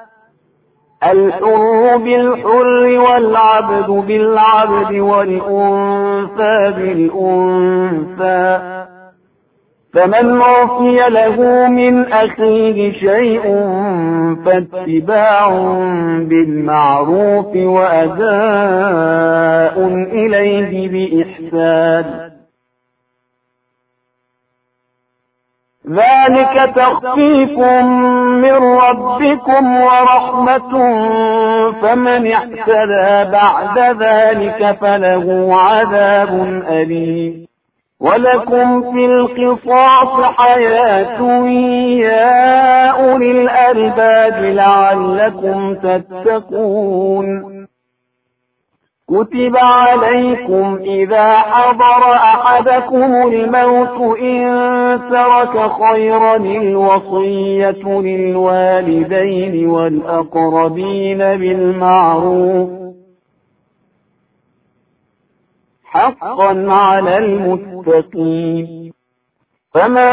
الحر بالحر والعبد بالعبد والأنثى بالأنثى فمن عفي له من أخيه شيء فاتباع بالمعروف وأداء إليه بإحسان ذلك تخفيف من ربكم ورحمة فمن اعتدى بعد ذلك فله عذاب أليم ولكم في القصاص حياة يا أولي الألباب لعلكم تتقون. كتب عليكم إذا حضر أحدكم الموت إن ترك خيرا الوصية للوالدين والأقربين بالمعروف حقا على المتقين. فمن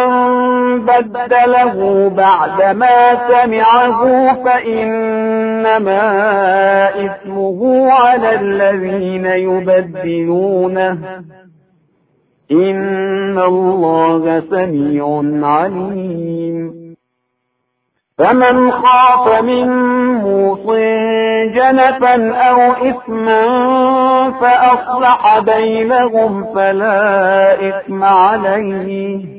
بدله بعدما سمعه فإنما إثمه على الذين يبدلونه إن الله سميع عليم. فمن خاف من موص جنفا أو إثما فأصلح بينهم فلا إثم عليه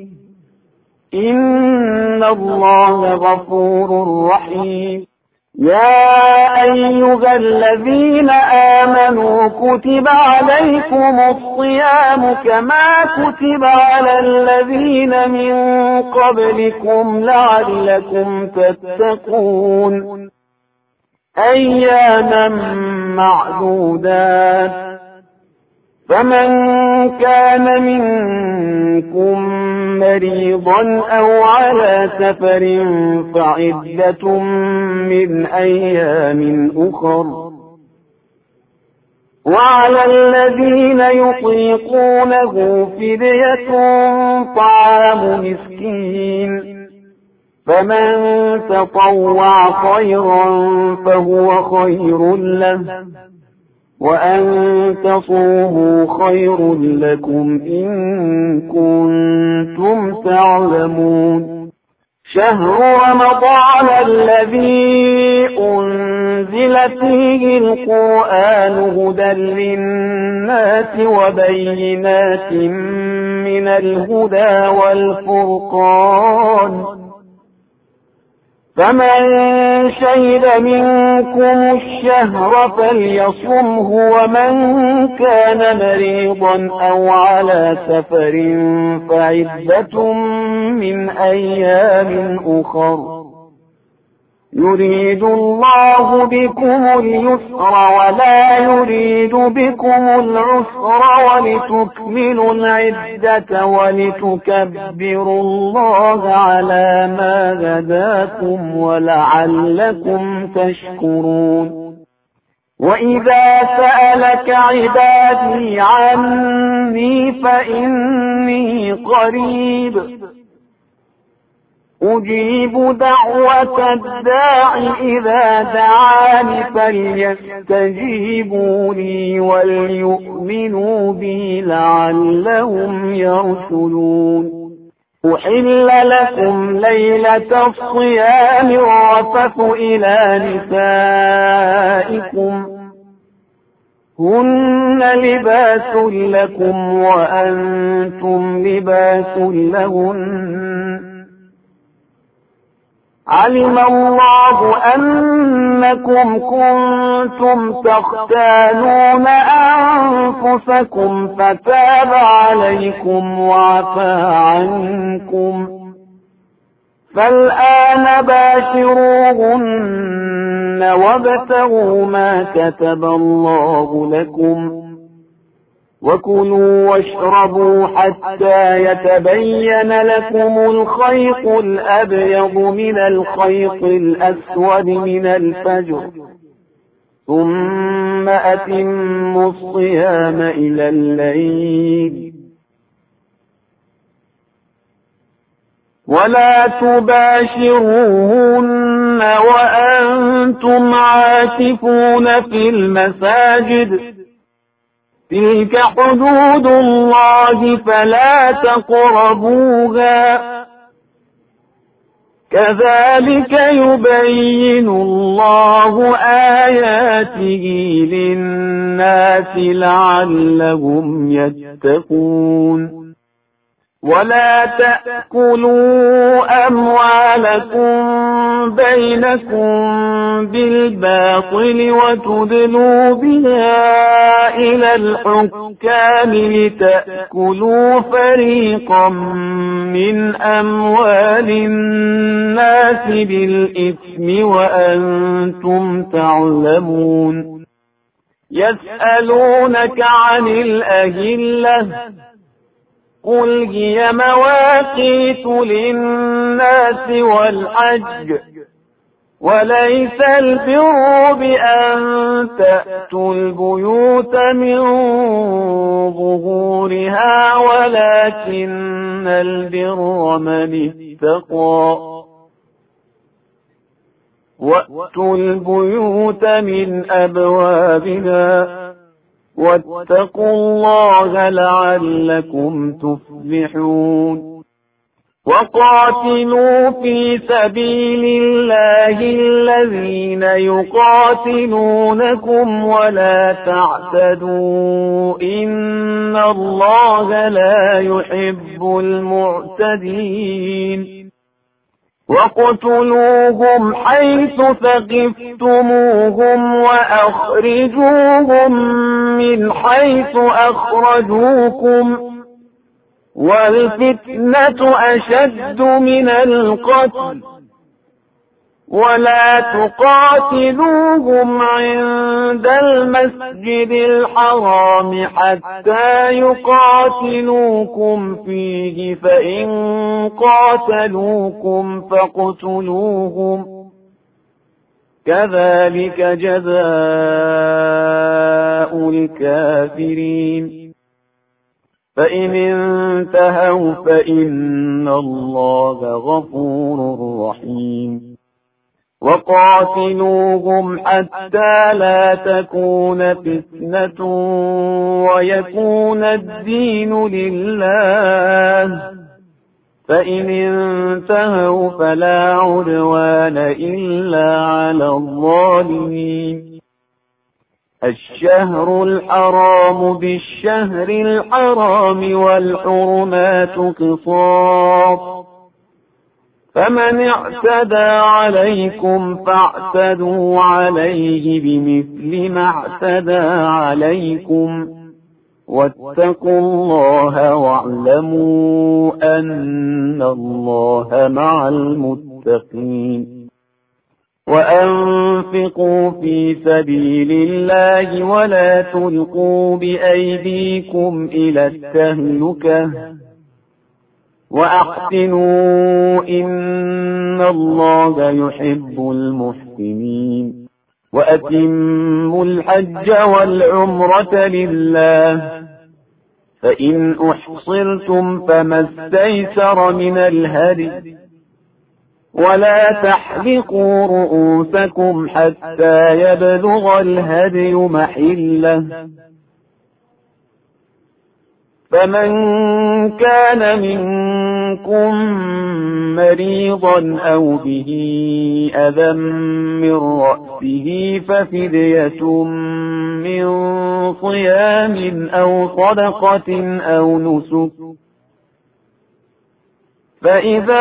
إن الله غفور رحيم. يا أيها الذين آمنوا كتب عليكم الصيام كما كتب على الذين من قبلكم لعلكم تتقون. أياما معدودات. فمن كان منكم مريضا أو على سفر فعدة من أيام أخر. وعلى الذين يطيقونه فدية طعام مسكين. فمن تطوع خيرا فهو خير له وأن تصوموا خير لكم إن كنتم تعلمون. شهر رمضان الذي أنزل فيه القرآن هدى للناس وبينات من الهدى والفرقان. فمن شهد منكم الشهر فليصمه ومن كان مريضا أو على سفر فعدة من أيام أخر. يريد الله بكم اليسر ولا يريد بكم العسر ولتكملوا العدة ولتكبروا الله على ما هداكم ولعلكم تشكرون. وإذا سألك عبادي عني فإني قريب أجيب دعوة الداع إذا دعاني فليستجيبوا لي وليؤمنوا بي لعلهم يرشدون. أحل لكم ليلة الصيام الرفث إلى نسائكم هن لباس لكم وأنتم لباس لهن. علم الله أنكم كنتم تختانون أنفسكم فتاب عليكم وعفى عنكم فالآن باشروهن وابتغوا ما كتب الله لكم وكلوا واشربوا حتى يتبين لكم الخيط الأبيض من الخيط الأسود من الفجر ثم أتموا الصيام إلى الليل ولا تباشروهن وأنتم عاكفون في المساجد تلك حدود الله فلا تقربوها كذلك يبين الله آياته للناس لعلهم يتقون. ولا تأكلوا أموالكم بينكم بالباطل وتدلوا بها إلى الحكام لتأكلوا فريقا من أموال الناس بالإثم وأنتم تعلمون. يسألونك عن الأهلة قل هي مواقيت للناس والحج وليس البر بأن تأتوا البيوت من ظهورها ولكن البر من اتقى وأتوا البيوت من أبوابها واتقوا الله لعلكم تفلحون. وقاتلوا في سبيل الله الذين يقاتلونكم ولا تعتدوا إن الله لا يحب المعتدين. وَاقْتُلُوهُمْ حَيْثُ ثَقِفْتُمُوهُمْ وَأَخْرِجُوهُمْ مِنْ حَيْثُ أَخْرَجُوكُمْ وَالْفِتْنَةُ أَشَدُّ مِنَ الْقَتْلِ وَلَا تُقَاتِلُوهُمْ عِندَ الْمَسْجِدِ الْحَرَامِ حَتَّى يُقَاتِلُوكُمْ فِيهِ فَإِنْ قَاتَلُوكُمْ فَاقْتُلُوهُمْ كَذَلِكَ جَزَاءُ الْكَافِرِينَ. فَإِنِ انْتَهَوْا فَإِنَّ اللَّهَ غَفُورٌ رَحِيمٌ. وَقَاتِلُوهُمْ حَتَّى لَا تَكُونَ فِتْنَةٌ وَيَكُونَ الدِّينُ لِلَّهِ فَإِنِ انْتَهَوْا فَلَا عُدْوَانَ إِلَّا عَلَى الظَّالِمِينَ. الشهر الحرام بالشهر الحرام والحرمات قصاص فمن اعتدى عليكم فاعتدوا عليه بمثل ما اعتدى عليكم واتقوا الله واعلموا أن الله مع المتقين. وأنفقوا في سبيل الله ولا تلقوا بأيديكم إلى التهلكة وأحسنوا إن الله يحب المحسنين. وأتموا الحج والعمرة لله فإن أحصرتم فما استيسر من الهدي ولا تحلقوا رؤوسكم حتى يبلغ الهدي محله فمن كان منكم مريضا أو به أذى من رأسه ففدية من صيام أو صدقة أو نسك فإذا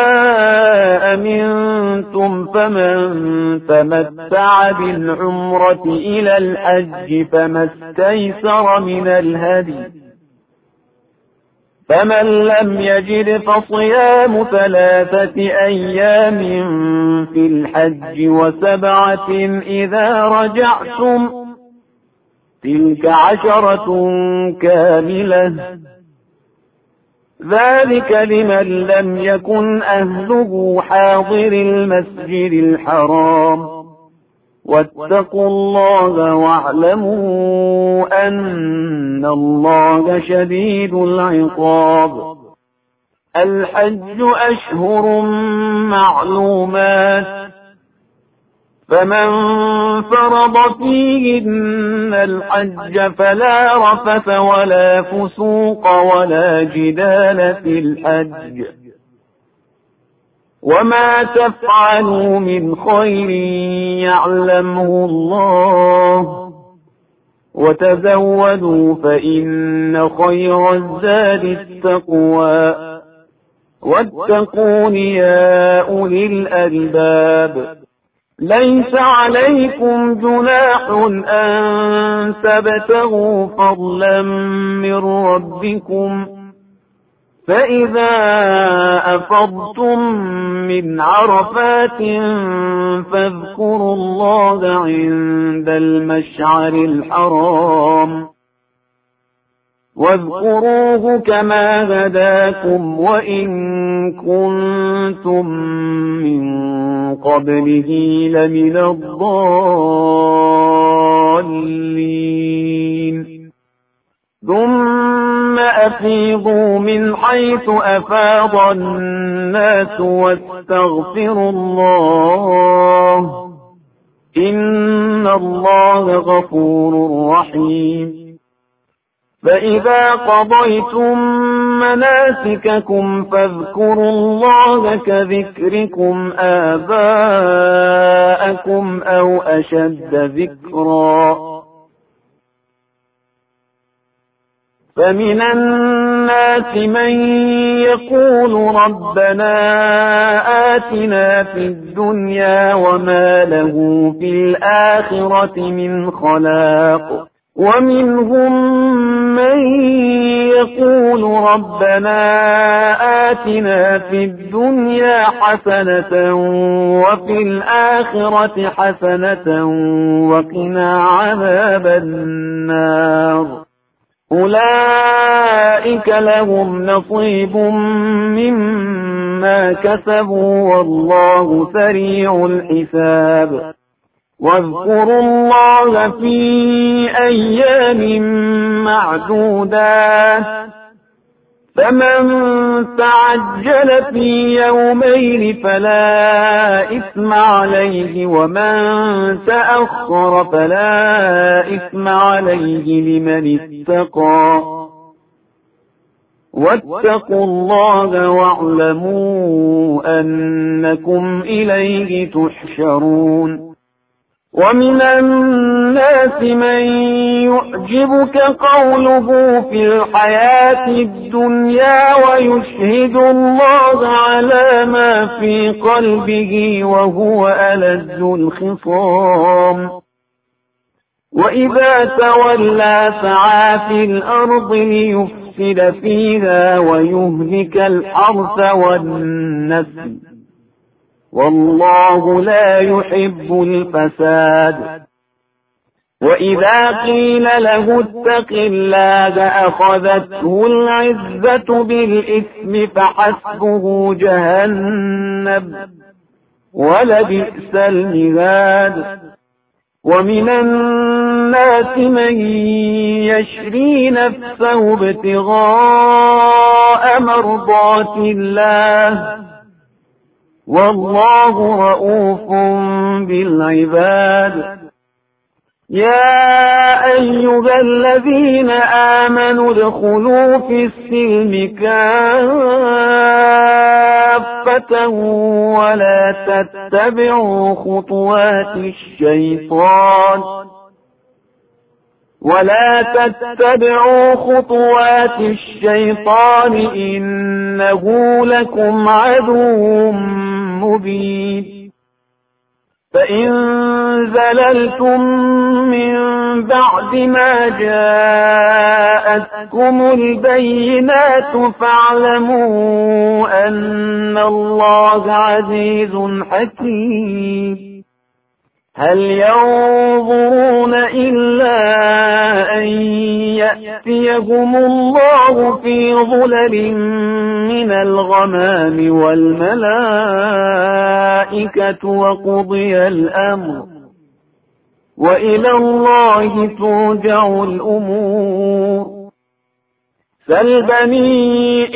أمنتم فمن تمتع بالعمرة إلى الحج فما استيسر من الهدي فمن لم يجد فصيام ثلاثة أيام في الحج وسبعة إذا رجعتم تلك عشرة كاملة ذلك لمن لم يكن أهله حاضر المسجد الحرام واتقوا الله واعلموا أن الله شديد العقاب. الحج أشهر معلومات فمن فرض فيهن الحج فلا رفث ولا فسوق ولا جدال في الحج وما تفعلوا من خير يعلمه الله وتزودوا فإن خير الزاد التقوى واتقون يا أولي الألباب. ليس عليكم جناح أن تبتغوا فضلا من ربكم، فإذا أفضتم من عرفات فاذكروا الله عند المشعر الحرام، واذكروه كما هداكم وإن كنتم من قبله لمن الضالين. ثم أفيضوا من حيث أفاض الناس واستغفروا الله، إن الله غفور رحيم. فإذا قضيتم مناسككم فاذكروا الله كذكركم آباءكم أو أشد ذكرا. فمن الناس من يقول ربنا آتنا في الدنيا وما له في الآخرة من خلاق، ومنهم من يقول ربنا آتنا في الدنيا حسنة وفي الآخرة حسنة وقنا عذاب النار. أولئك لهم نصيب مما كسبوا والله سريع الحساب. واذكروا الله في أيام معدودات، فمن تعجل في يومين فلا إثم عليه، ومن تأخر فلا إثم عليه لمن اتقى. واتقوا الله واعلموا أنكم إليه تحشرون. ومن الناس من يعجبك قوله في الحياة الدنيا ويشهد الله على ما في قلبه وهو ألد الخصام. وإذا تولى سعى في الأرض ليفسد فيها ويهلك الحرث والنسل، والله لا يحب الفساد. وإذا قيل له اتق الله أخذته العزة بالإثم فحسبه جهنم ولبئس المهاد. ومن الناس من يشري نفسه ابتغاء مرضات الله، والله رؤوف بالعباد. يا أيها الذين آمنوا ادخلوا في السلم كافة ولا تتبعوا خطوات الشيطان ولا تتبعوا خطوات الشيطان إنه لكم عدو مبين. فإن زللتم من بعد ما جاءتكم البينات فاعلموا أن الله عزيز حكيم. هل ينظرون إلا أن يأتيهم الله في ظلل من الغمام والملائكة وقضي الأمر وإلى الله ترجع الأمور. سل بني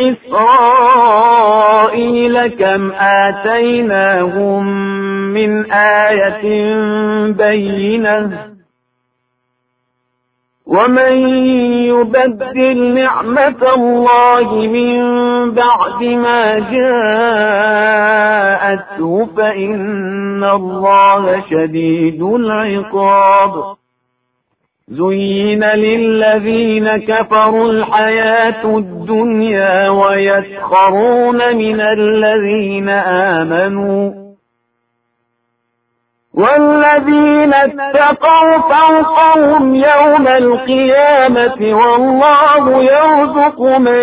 إسرائيل كم آتيناهم من آية بينة ومن يبدل نعمة الله من بعد ما جاءته فإن الله شديد العقاب. زين للذين كفروا الحياة الدنيا ويسخرون من الذين آمنوا والذين اتقوا فوقهم يوم القيامة والله يرزق من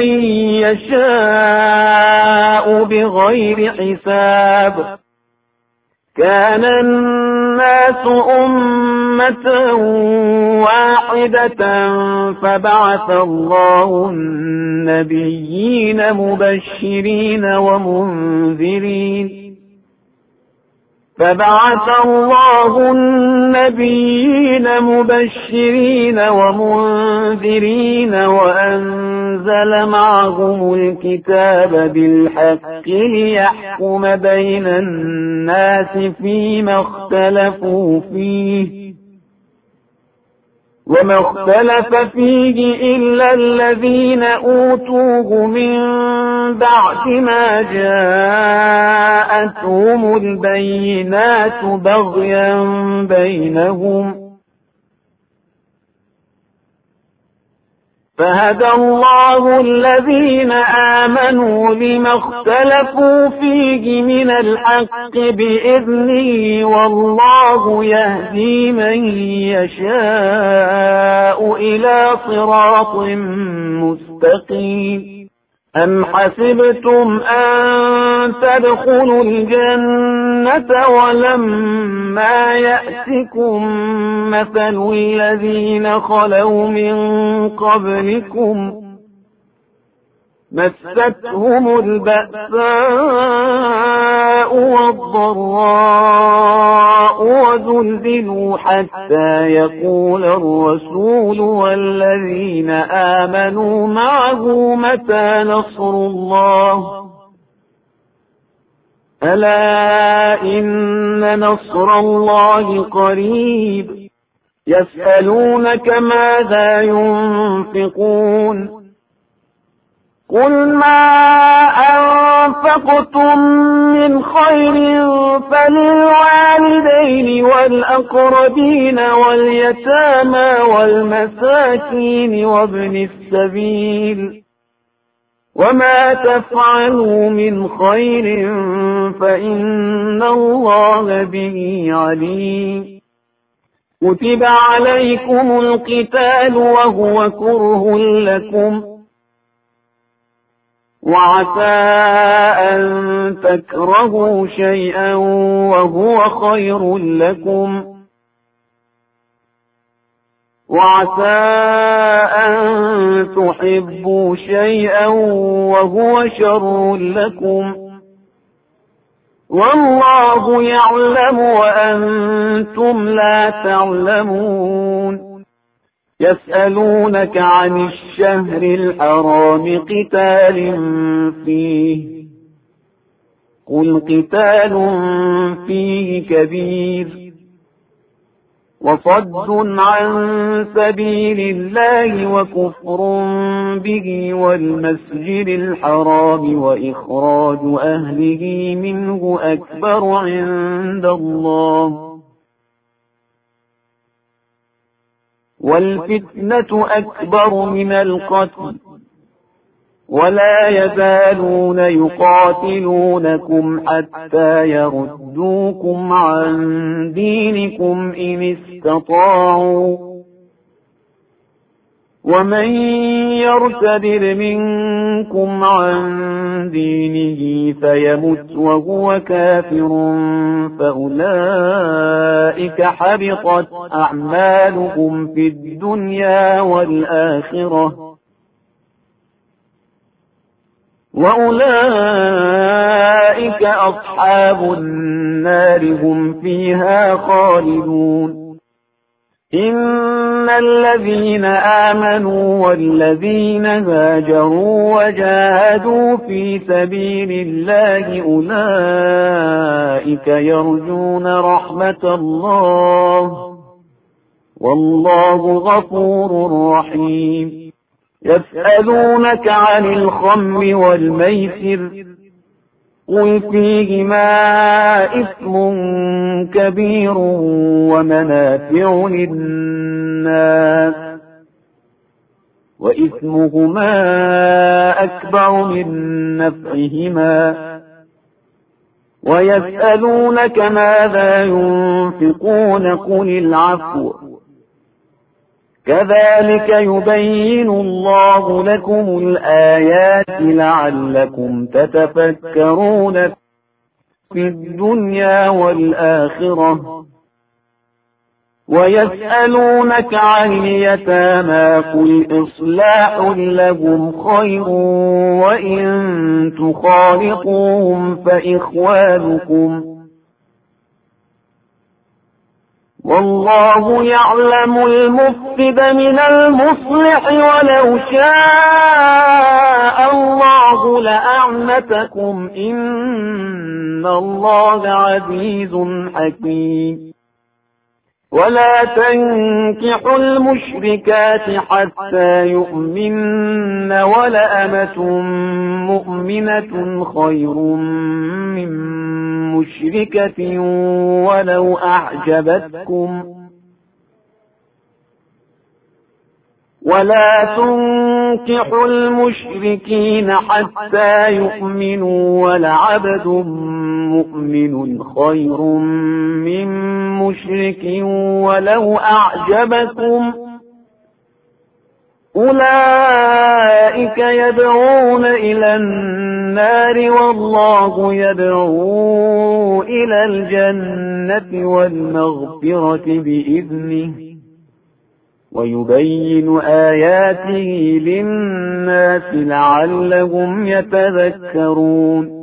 يشاء بغير حساب. كان الناس أمة واحدة فبعث الله النبيين مبشرين ومنذرين فبعث الله النبيين مبشرين ومنذرين وأنزل معهم الكتاب بالحق ليحكم بين الناس فيما اختلفوا فيه وما اختلف فيه إلا الذين أوتوه من بعد ما جاءتهم البينات بغيا بينهم فهدى الله الذين آمنوا لما اختلفوا فيه من الحق بإذنه والله يهدي من يشاء إلى صراط مستقيم. أم حسبتم أن تدخلوا الجنة ولما يأتكم مثل الذين خلوا من قبلكم مستهم البأساء والضراء وزلزلوا حتى يقول الرسول والذين آمنوا معه متى نصر الله ألا إن نصر الله قريب. يسألونك ماذا ينفقون قل ما أنفقتم من خير فللوالدين والأقربين واليتامى والمساكين وابن السبيل وما تفعلوا من خير فإن الله به عليم. كتب عليكم القتال وهو كره لكم وعسى أن تكرهوا شيئا وهو خير لكم وعسى أن تحبوا شيئا وهو شر لكم والله يعلم وأنتم لا تعلمون. يسألونك عن الشهر الحرام قتال فيه قل قتال فيه كبير وصد عن سبيل الله وكفر به والمسجد الحرام وإخراج أهله منه أكبر عند الله والفتنة أكبر من القتل ولا يزالون يقاتلونكم حتى يردوكم عن دينكم إن استطاعوا ومن يرتد منكم عن دينه فيمت وهو كافر فأولئك حبطت أعمالهم في الدنيا والآخرة وأولئك أصحاب النار هم فيها خالدون. إن الذين آمنوا والذين هاجروا وجاهدوا في سبيل الله أولئك يرجون رحمة الله والله غفور قل فيهما إثم كبير ومنافع للناس وإثمهما أكبر من نفعهما ويسألونك ماذا ينفقون قل العفو كذلك يبين الله لكم الآيات لعلكم تتفكرون في الدنيا والآخرة ويسألونك عن اليتامى قل إصلاح لهم خير وإن تخالطوهم فإخوانكم والله يعلم المفسد من المصلح ولو شاء الله لأعنتكم إن الله عزيز حكيم ولا تنكحوا المشركات حتى يؤمن ولأمة مؤمنة خير من مشركة ولو أعجبتكم ولا تنكحوا المشركين حتى يؤمنوا ولعبد مؤمن خير من مشرك ولو أعجبكم أولئك يدعون إلى النار والله يدعو إلى الجنة والمغفرة بإذنه ويبين آياته للناس لعلهم يتذكرون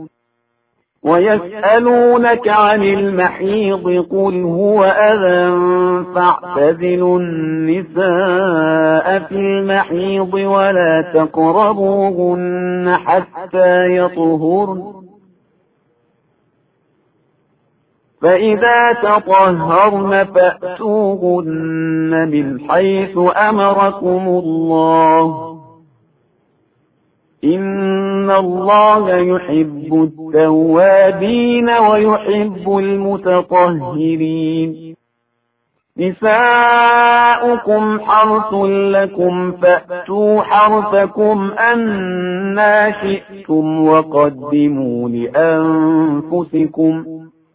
ويسألونك عن المحيض قل هو أذى فاعتزلوا النساء في المحيض ولا تقربوهن حتى يطهرن فإذا تطهرن فأتوهن من حيث أمركم الله إن الله يحب التوابين ويحب المتطهرين نساؤكم حرث لكم فأتوا حرثكم أنى شئتم وقدموا لأنفسكم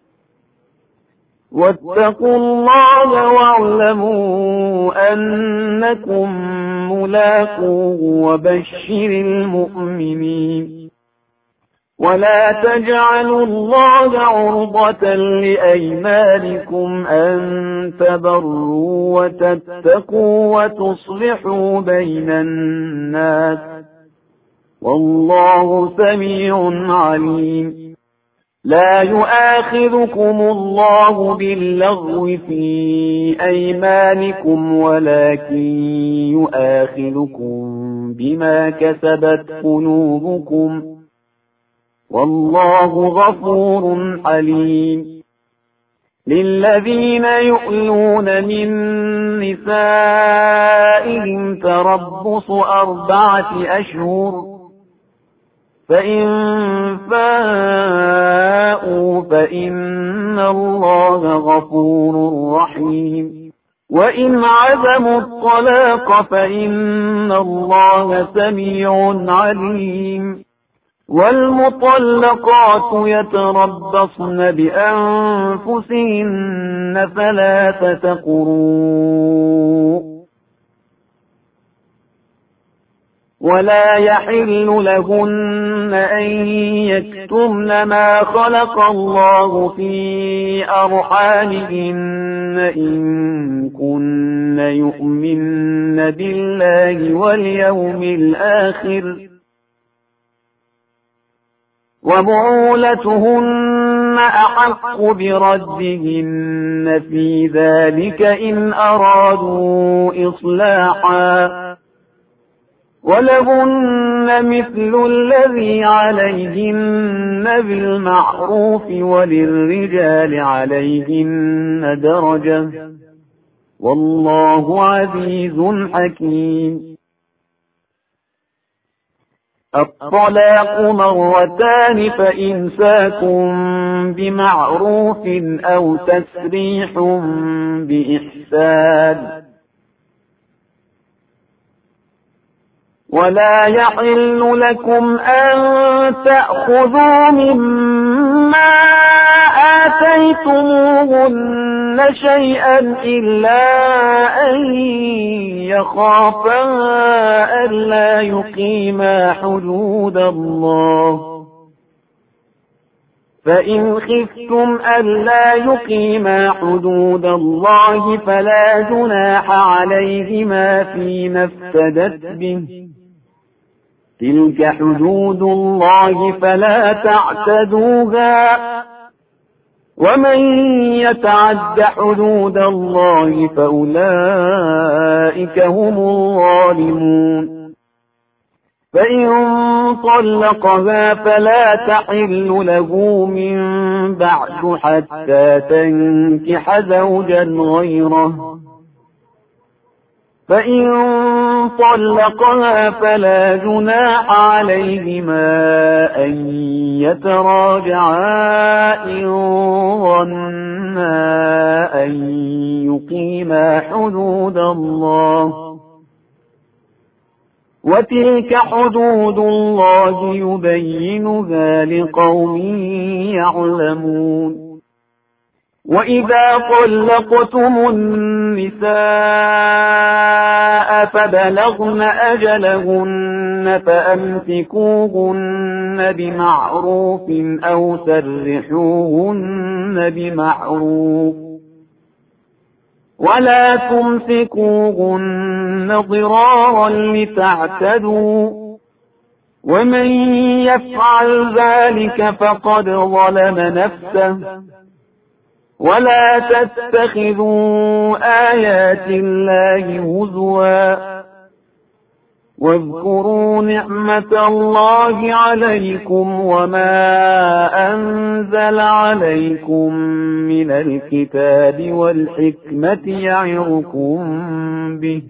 واتقوا الله واعلموا أنكم ملاقوه وبشر المؤمنين ولا تجعلوا الله عرضة لأيمانكم أن تبروا وتتقوا وتصلحوا بين الناس والله سميع عليم لا يؤاخذكم الله باللغو في أيمانكم ولكن يؤاخذكم بما كسبت قلوبكم والله غفور حليم للذين يؤلون من نسائهم تربص أربعة أشهر فإن فاءوا فإن الله غفور رحيم وإن عزموا الطلاق فإن الله سميع عليم والمطلقات يتربصن بأنفسهن ثلاثة قروء ولا يحل لهن أن يكتمن ما خلق الله في أرحامهن إن كن يؤمن بالله واليوم الآخر وبعولتهن أحق بردهن في ذلك إن أرادوا إصلاحا ولهن مثل الذي عليهن بالمعروف وللرجال عليهن درجة والله عزيز حكيم الطلاق مرتان فإمساك بمعروف أو تسريح بإحسان. ولا يحل لكم أن تأخذوا مما آتيتموهن شيئا إلا أن يخافا ألا يقيما حدود الله، فإن خفتم ألا يقيما حدود الله فلا جناح عليهما فيما افتدت به، تلك حدود الله فلا تعتدوها، ومن يتعد حدود الله فأولئك هم الظالمون. فإن طلقها فلا تحل له من بعد حتى تنكح زوجا غيره، فإن طلقها فلا جناح عليهما أن يتراجعا إن ظنا أن يقيما حدود الله، وتلك حدود الله يبينها لقوم يعلمون. وإذا طلقتم النساء فبلغن أجلهن فأمسكوهن بمعروف أو سرحوهن بمعروف، ولا تمسكوهن ضرارا لتعتدوا، ومن يفعل ذلك فقد ظلم نفسه. ولا تتخذوا آيات الله هزوا، واذكروا نعمة الله عليكم وما أنزل عليكم من الكتاب والحكمة يعظكم به،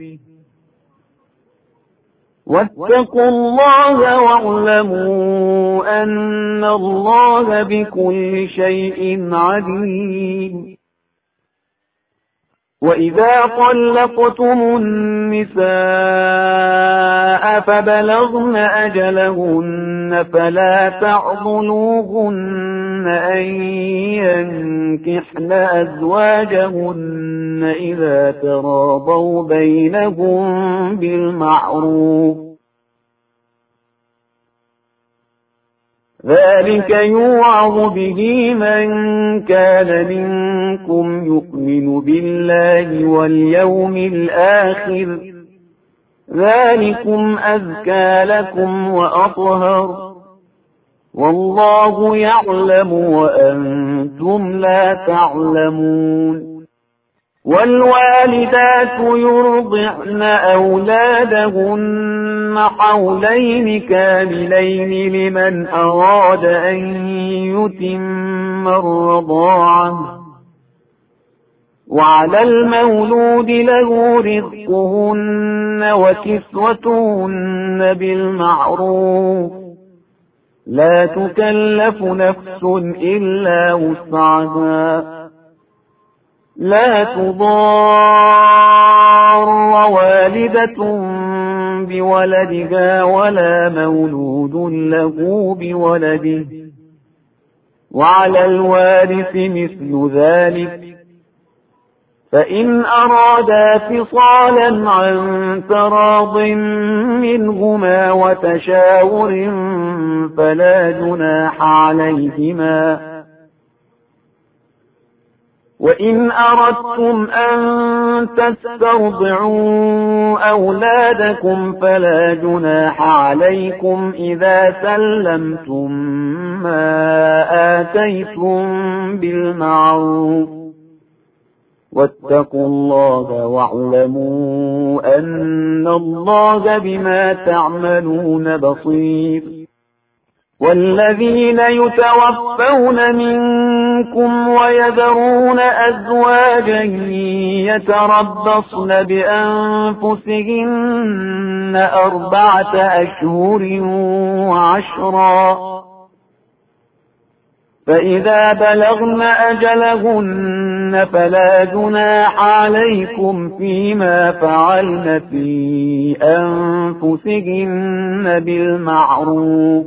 واتقوا الله واعلموا أن الله بكل شيء عليم. وإذا طلقتم النساء فبلغن أجلهن فلا تعضلوهن أن ينكحن أزواجهن إذا تراضوا بينهم بالمعروف، ذلك يوعظ به من كان منكم يؤمن بالله واليوم الآخر، ذلكم أزكى لكم وأطهر، والله يعلم وأنتم لا تعلمون. والوالدات يرضعن أولادهن حولين كاملين لمن أراد أن يتم الرضاعة، وعلى المولود له رزقهن وكسوتهن بالمعروف، لا تكلف نفس إلا وسعها، لا تضار والدة بولدها ولا مولود له بولده، وعلى الوارث مثل ذلك، فإن أرادا فصالا عن تراض منهما وتشاور فلا جناح عليهما. وإن أردتم أن تسترضعوا أولادكم فلا جناح عليكم إذا سلمتم ما آتيتم بالمعروف، واتقوا الله واعلموا أن الله بما تعملون بصير. والذين يتوفون منكم منكم ويذرون أزواجا يتربصن بأنفسهن أربعة أشهر وعشرا، فإذا بلغن أجلهن فلا جناح عليكم فيما فعلن في أنفسهن بالمعروف،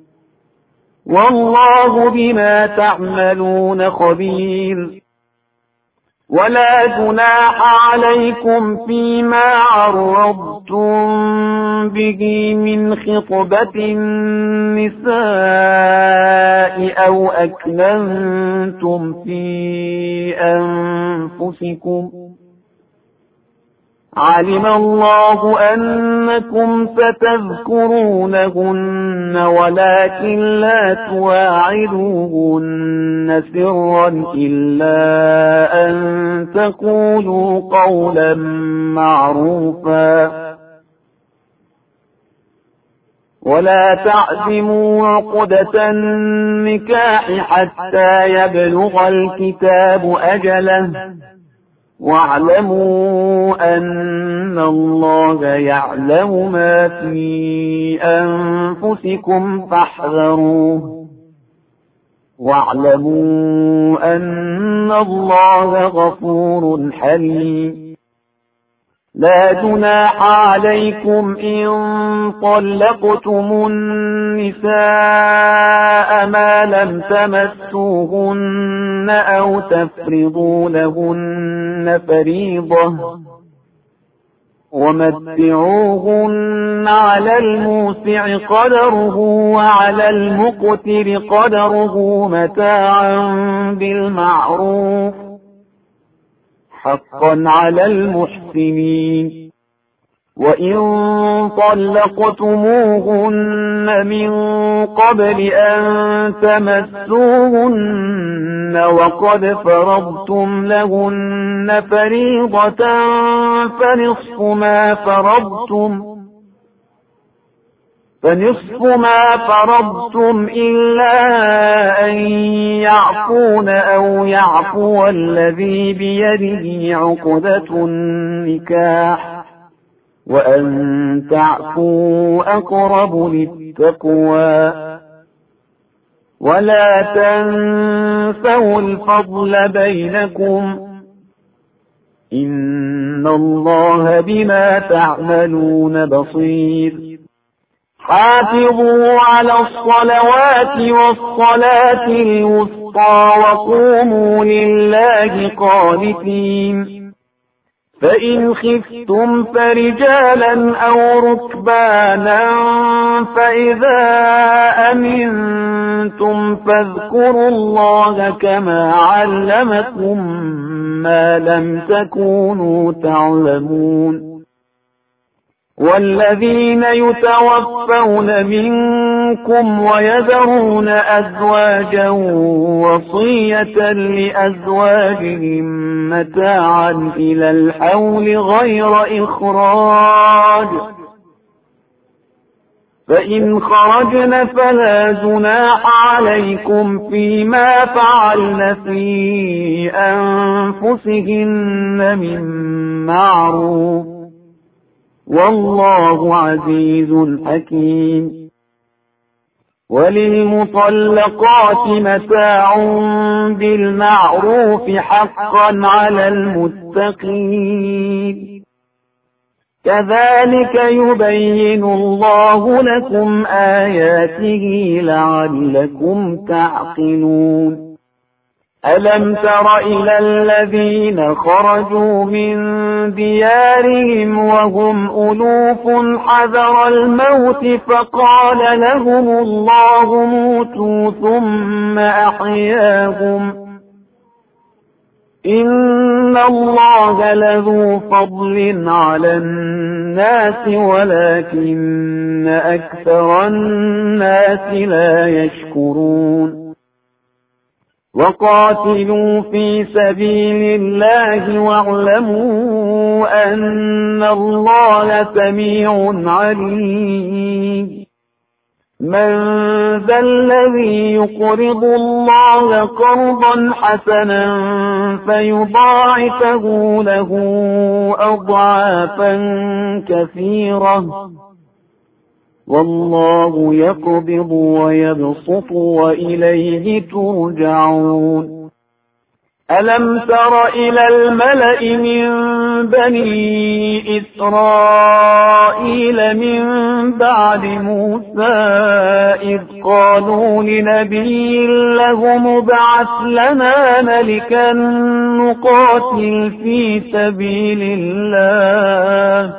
والله بما تعملون خبير. ولا جناح عليكم فيما عرضتم به من خطبة النساء أو أكننتم في أنفسكم، علم الله أنكم ستذكرونهن ولكن لا تواعدوهن سرا إلا أن تقولوا قولا معروفا، ولا تعزموا عقدة النكاح حتى يبلغ الكتاب أجله، واعلموا أن الله يعلم ما في أنفسكم فاحذروه، واعلموا أن الله غفور حليم. لا جناح عليكم إن طلقتم النساء ما لم تمسوهن أو تفرضوا لهن فريضة، ومتعوهن على الموسع قدره وعلى المقتر قدره متاعا بالمعروف، حقا على المحسنين. وإن طلقتموهن من قبل أن تمسوهن وقد فرضتم لهن فريضة فنصف ما فرضتم فنصف ما فرضتم إلا أن يعفون أو يعفو الذي بيده عقدة النكاح، وأن تعفوا أقرب للتقوى. ولا تنسوا الفضل بينكم، إن الله بما تعملون بصير. حافظوا على الصلوات والصلاة الوسطى وقوموا لله قانتين. فإن خفتم فرجالا أو ركبانا فإذا أمنتم فاذكروا الله كما علمكم ما لم تكونوا تعلمون. والذين يتوفون منكم ويذرون أزواجا وصية لأزواجهم متاعا إلى الحول غير إخراج، فإن خرجن فلا جناح عليكم فيما فعلن في أنفسهن من معروف، والله عزيز حكيم. وللمطلقات متاع بالمعروف حقا على المتقين. كذلك يبين الله لكم آياته لعلكم تعقلون. ألم تر إلى الذين خرجوا من ديارهم وهم ألوف حذر الموت فقال لهم الله موتوا ثم أحياهم، إن الله لذو فضل على الناس ولكن أكثر الناس لا يشكرون. وقاتلوا في سبيل الله واعلموا أن الله سميع عليم. من ذا الذي يقرض الله قرضا حسنا فيضاعفه له أضعافا كثيرة والله يقبض ويبسط وإليه ترجعون. ألم تر إلى الملأ من بني إسرائيل من بعد موسى إذ قالوا لنبي له ابعث لنا ملكا نقاتل في سبيل الله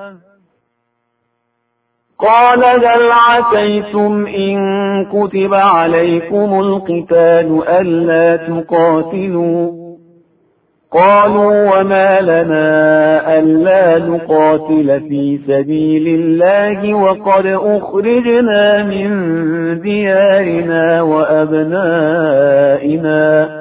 قال هل عسيتم إن كتب عليكم القتال ألا تقاتلوا قالوا وما لنا ألا نقاتل في سبيل الله وقد أخرجنا من ديارنا وأبنائنا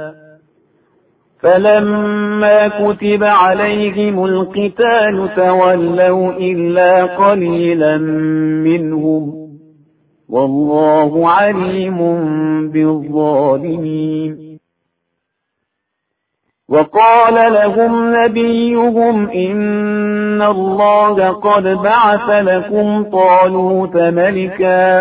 فلما كتب عليهم القتال تولوا إلا قليلا منهم والله عليم بالظالمين. وقال لهم نبيهم إن الله قد بعث لكم طالوت ملكا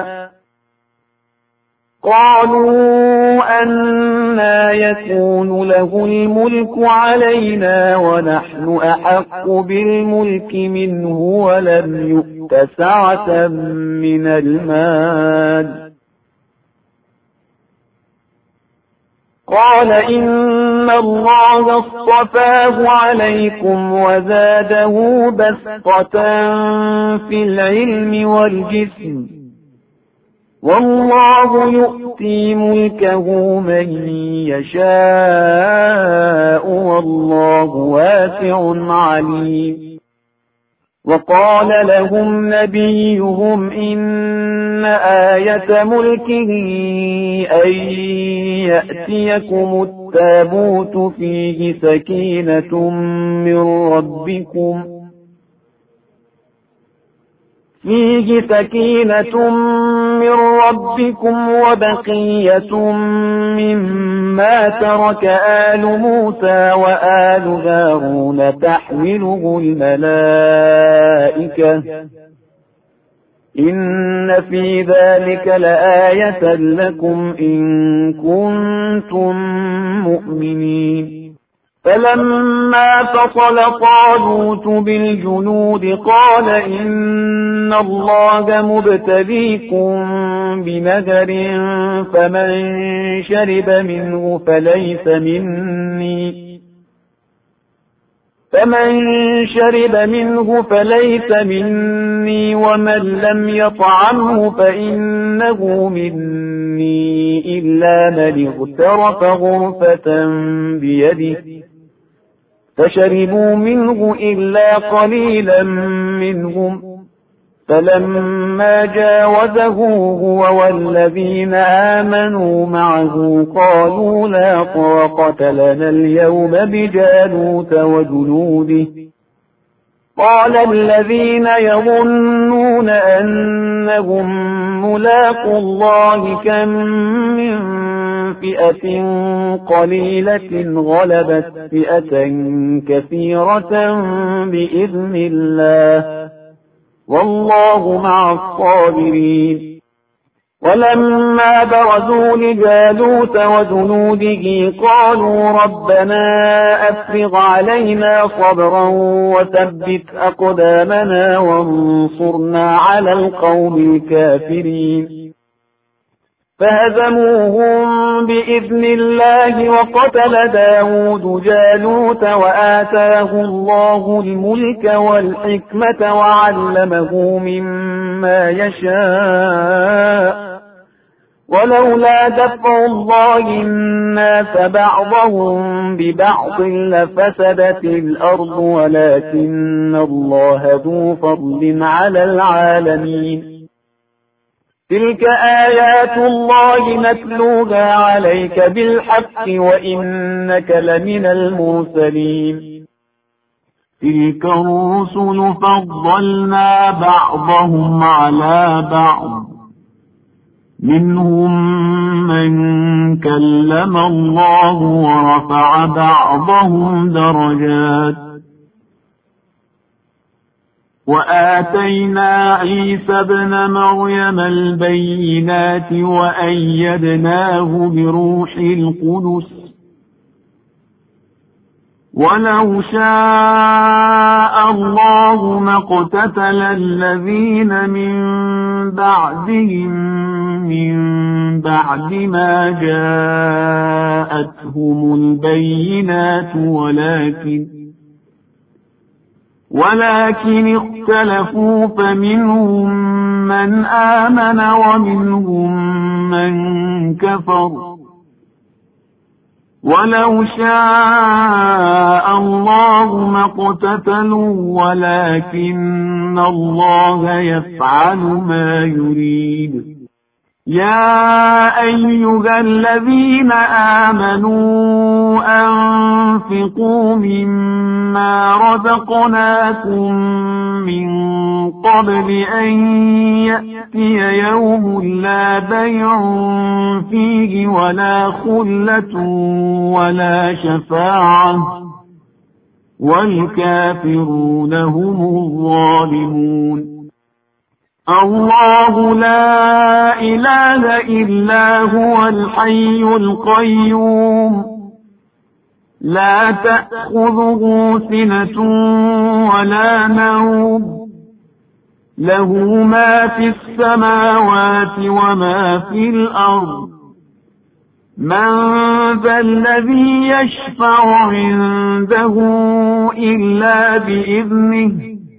قالوا أنى يكون له الملك علينا ونحن أحق بالملك منه ولم يؤت سعة من المال قال إن الله اصطفاه عليكم وزاده بسطة في العلم والجسم والله يؤتي ملكه من يشاء والله واسع عليم. وقال لهم نبيهم إن آية ملكه أن يأتيكم التابوت فيه سكينة من ربكم فيه سكينة من ربكم وبقية مما ترك آل موسى وآل هارون تحمله الملائكة إن في ذلك لآية لكم إن كنتم مؤمنين. فلما فصل طالوت بالجنود قال إن الله مبتليكم بنهر فمن شرب منه فليس مني فمن شرب منه فليس مني ومن لم يطعمه فإنه مني إلا من اغترف غرفة بيده فشربوا منه إلا قليلا منهم فلما جاوزه هو والذين آمنوا معه قالوا لا طاقة لنا اليوم بجالوت وجنوده قال الذين يظنون أنهم ملاقوا الله كم من فئة قليلة غلبت فئة كثيرة بإذن الله والله مع الصابرين. ولما برزوا لجالوت وجنوده قالوا ربنا أفرغ علينا صبرا وثبت أقدامنا وانصرنا على القوم الكافرين فهزموهم بإذن الله وقتل داود جالوت وآتاه الله الملك والحكمة وعلمه مما يشاء ولولا دفع الله الناس بعضهم ببعض لفسدت الأرض ولكن الله ذو فضل على العالمين. تلك آيات الله نتلوها عليك بالحق وإنك لمن المرسلين. تلك الرسل فضلنا بعضهم على بعض منهم من كلم الله ورفع بعضهم درجات وآتينا عيسى ابن مريم البينات وأيدناه بروح القدس ولو شاء الله ما اقتتل الذين من بعدهم من بعد ما جاءتهم البينات ولكن ولكن اختلفوا فمنهم من آمن ومنهم من كفر ولو شاء الله ما اقتتلوا ولكن الله يفعل ما يريد يا أيها الذين آمنوا أنفقوا مما رزقناكم من قبل أن يأتي يوم لا بيع فيه ولا خلة ولا شفاعة والكافرون هم الظالمون الله لا إله إلا هو الحي القيوم لا تأخذه سنة ولا نوم له ما في السماوات وما في الأرض من ذا الذي يشفع عنده إلا بإذنه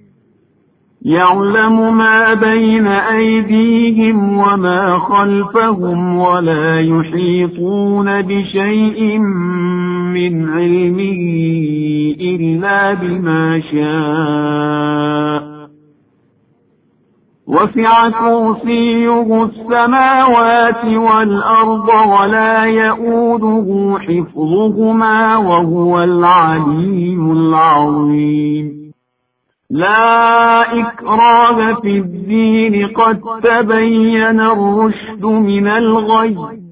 يعلم ما بين أيديهم وما خلفهم ولا يحيطون بشيء من علمه إلا بما شاء وسع كرسيه السماوات والأرض ولا يؤوده حفظهما وهو العلي العظيم لا إكراه في الدين قد تبين الرشد من الغي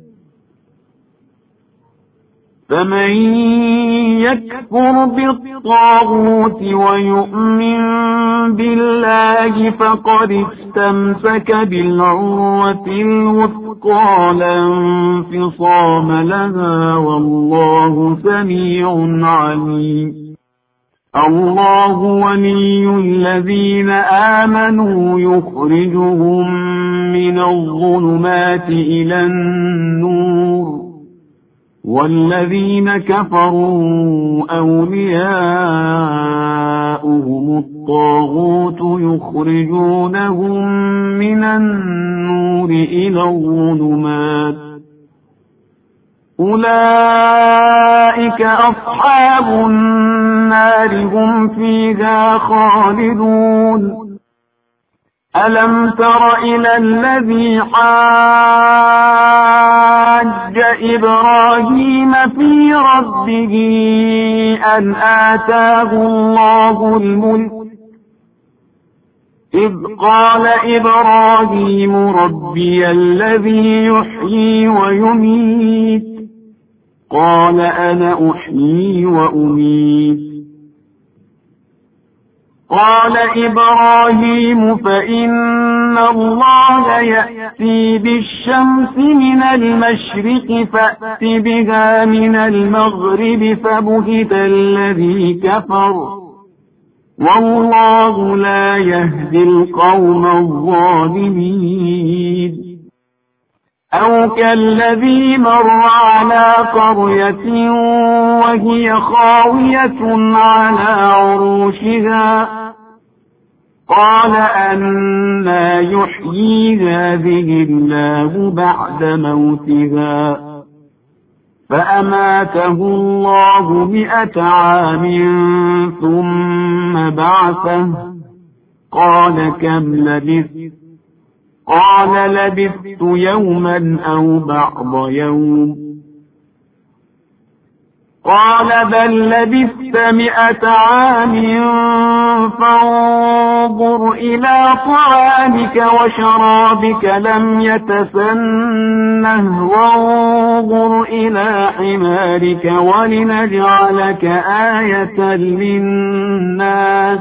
فمن يكفر بالطاغوت ويؤمن بالله فقد استمسك بالعروة الوثقى لا انفصام لها والله سميع عليم الله ولي الذين آمنوا يخرجهم من الظلمات إلى النور والذين كفروا أولياؤهم الطاغوت يخرجونهم من النور إلى الظلمات أولئك أصحاب النار هم فيها خالدون ألم تر إلى الذي حاج إبراهيم في ربه أن آتاه الله الملك إذ قال إبراهيم ربي الذي يحيي ويميت قال أنا أحيي وأميت قال إبراهيم فإن الله يأتي بالشمس من المشرق فأت بها من المغرب فبهت الذي كفر والله لا يهدي القوم الظالمين أو كالذي مر على قرية وهي خاوية على عروشها قال أنى يحيي هذه الله بعد موتها فأماته الله مئة عام ثم بعثه قال كم لبثت قال لبثت يوما أو بعض يوم قال بل لبثت مئة عام فانظر إلى طعامك وشرابك لم يتسنه وانظر إلى حمارك ولنجعلك آية للناس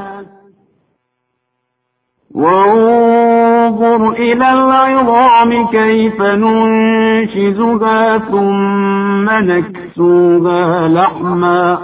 وانظر إلى العظام كيف ننشزها ثم نكسوها لحما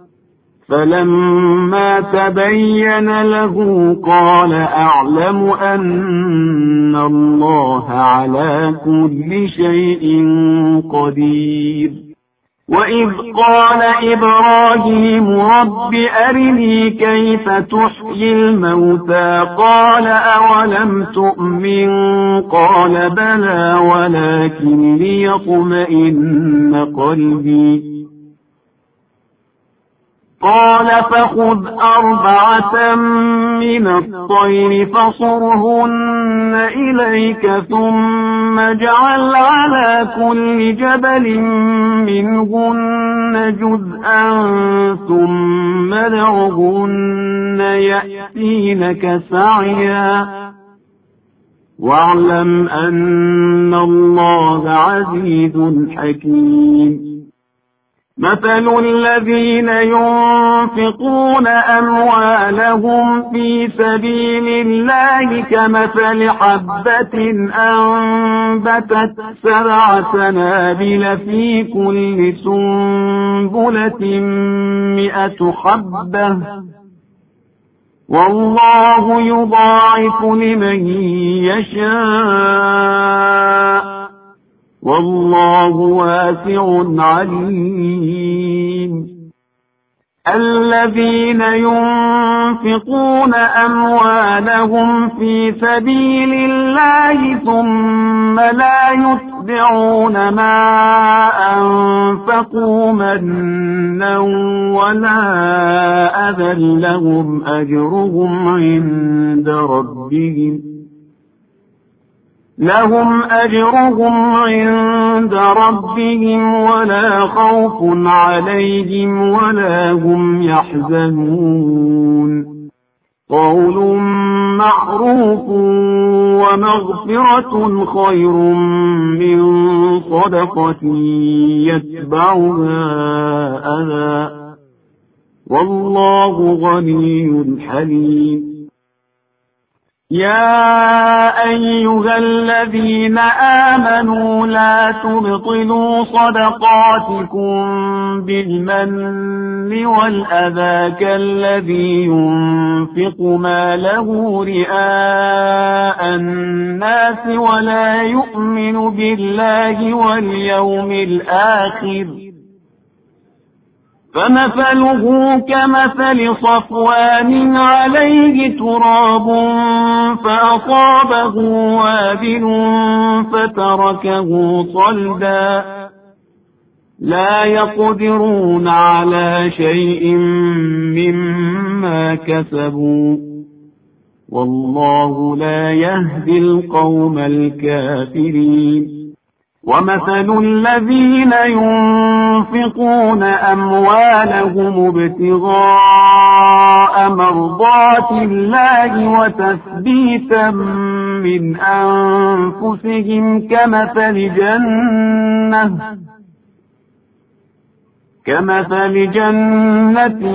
فلما تبين له قال أعلم أن الله على كل شيء قدير. وإذ قال إبراهيم رب أرني كيف تحيي الموتى قال أولم تؤمن قال بلى ولكن ليطمئن قلبي قال فخذ أربعة من الطير فصرهن إليك ثم اجعل على كل جبل منهن جزءا ثم ادعهن يأتينك سعيا واعلم أن الله عزيز حكيم. مثل الذين ينفقون أموالهم في سبيل الله كمثل حبة أنبتت سبع سنابل في كل سنبلة مئة حبة والله يضاعف لمن يشاء والله واسع عليم. الذين ينفقون أموالهم في سبيل الله ثم لا يتبعون ما أنفقوا منا ولا أذى لهم أجرهم عند ربهم لهم أجرهم عند ربهم ولا خوف عليهم ولا هم يحزنون. قول معروف ومغفرة خير من صدقة يتبعها أذى والله غني حليم. يا أيها الذين آمنوا لا تبطلوا صدقاتكم بالمن والأذى كالذي ينفق ماله رئاء الناس ولا يؤمن بالله واليوم الآخر فمثله كمثل صفوان عليه تراب فأصابه وابل فتركه صلدا لا يقدرون على شيء مما كسبوا والله لا يهدي القوم الكافرين. ومثل الذين ينفقون أموالهم ابتغاء مرضات الله وتثبيتا من أنفسهم كمثل جنة كمثل جنة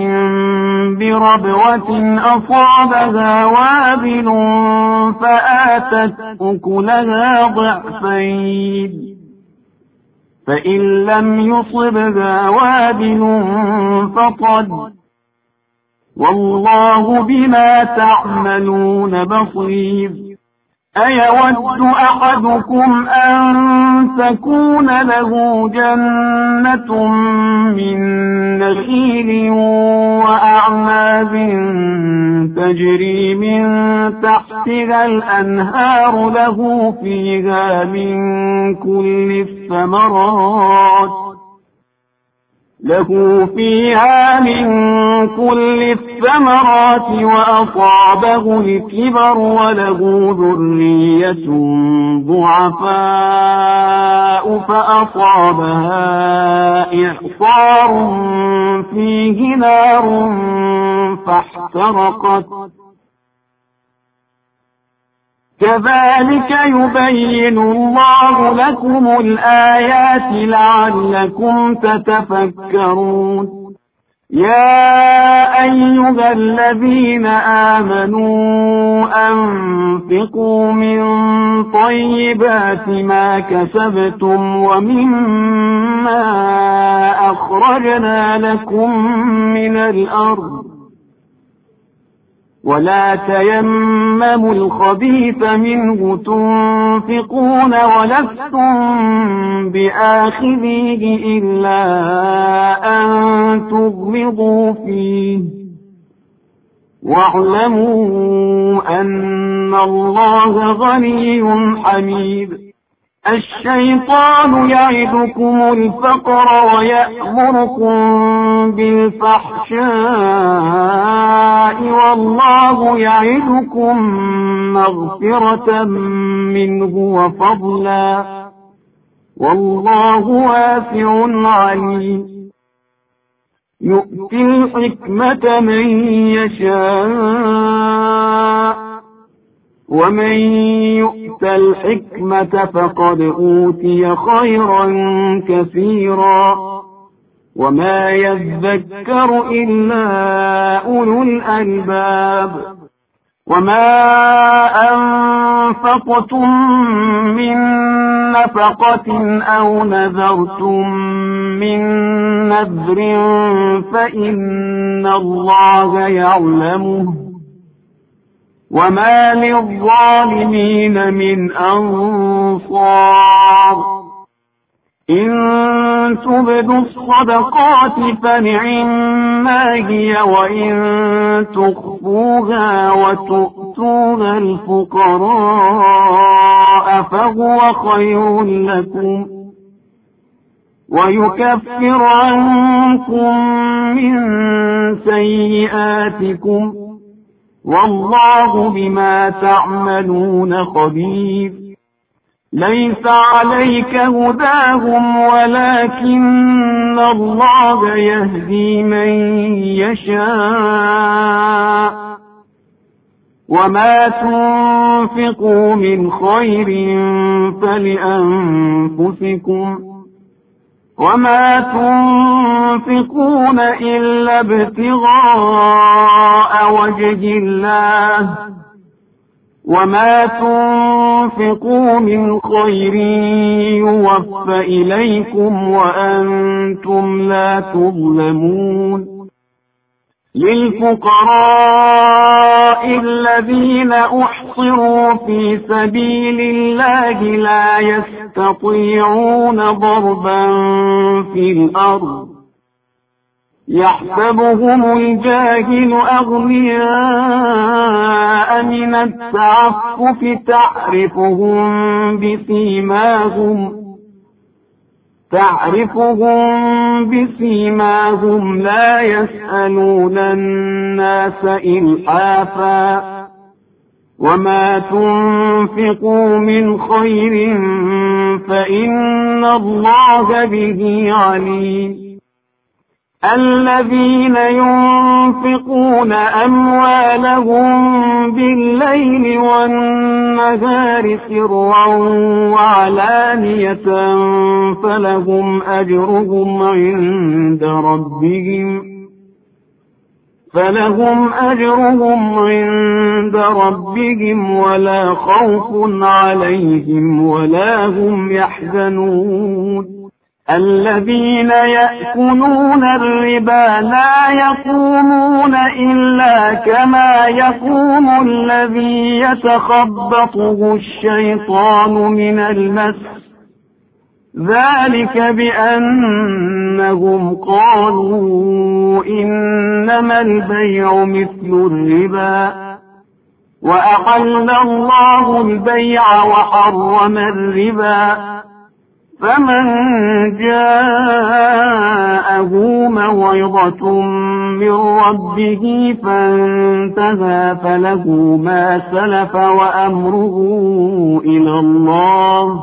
بربوة أصابها وابل فآتت أكلها ضعفين فإن لم يصبها وابل فطل والله بما تعملون بصير. أيود أحدكم أن تكون له جنة من نخيل وأعناب تجري من تحتها الأنهار له فيها من كل الثمرات له فيها من كل الثمرات وأصابه الكبر وله ذرية ضعفاء فأصابها إعصار فيه نار فاحترقت. كذلك يبين الله لكم الآيات لعلكم تتفكرون. يا أيها الذين آمنوا أنفقوا من طيبات ما كسبتم ومما أخرجنا لكم من الأرض ولا تيمموا الخبيث منه تنفقون ولستم بآخذيه إلا أن تغمضوا فيه واعلموا أن الله غني حميد. الشيطان يعدكم الفقر ويأمركم بالفحشاء والله يعدكم مغفرة منه وفضلا والله واسع عليم. يؤتي الحكمة من يشاء ومن يؤت الحكمة فقد أوتي خيرا كثيرا وما يذكر إلا أولو الألباب. وما أنفقتم من نفقة أو نذرتم من نذر فإن الله يعلمه وما للظالمين من أنصار. إن تبدوا الصدقات فنعما هي وإن تخفوها وتؤتوها الفقراء فهو خير لكم ويكفر عنكم من سيئاتكم والله بما تعملون خبير. ليس عليك هداهم ولكن الله يهدي من يشاء وما تنفقوا من خير فلأنفسكم وما تنفقون إلا ابتغاء وجه الله وما تنفقوا من خير يوفى إليكم وأنتم لا تظلمون. للفقراء الذين أحصروا في سبيل الله لا يستطيعون ضربا في الأرض يحسبهم الجاهل أغنياء من التعفف تعرفهم بسيماهم تعرفهم بسيماهم لا يسألون الناس إلحافا وما تنفقوا من خير فإن الله به عليم. الذين ينفقون أموالهم بالليل والنهار سرا وعلانية فلهم أجرهم عند ربهم فلهم أجرهم عند ربهم ولا خوف عليهم ولا هم يحزنون. الذين يأكلون الربا لا يقومون إلا كما يقوم الذي يتخبطه الشيطان من المس ذلك بأنهم قالوا إنما البيع مثل الربا وأحل الله البيع وحرم الربا فمن جاءه موعظة من ربه فانتهى فله ما سلف وأمره إلى الله،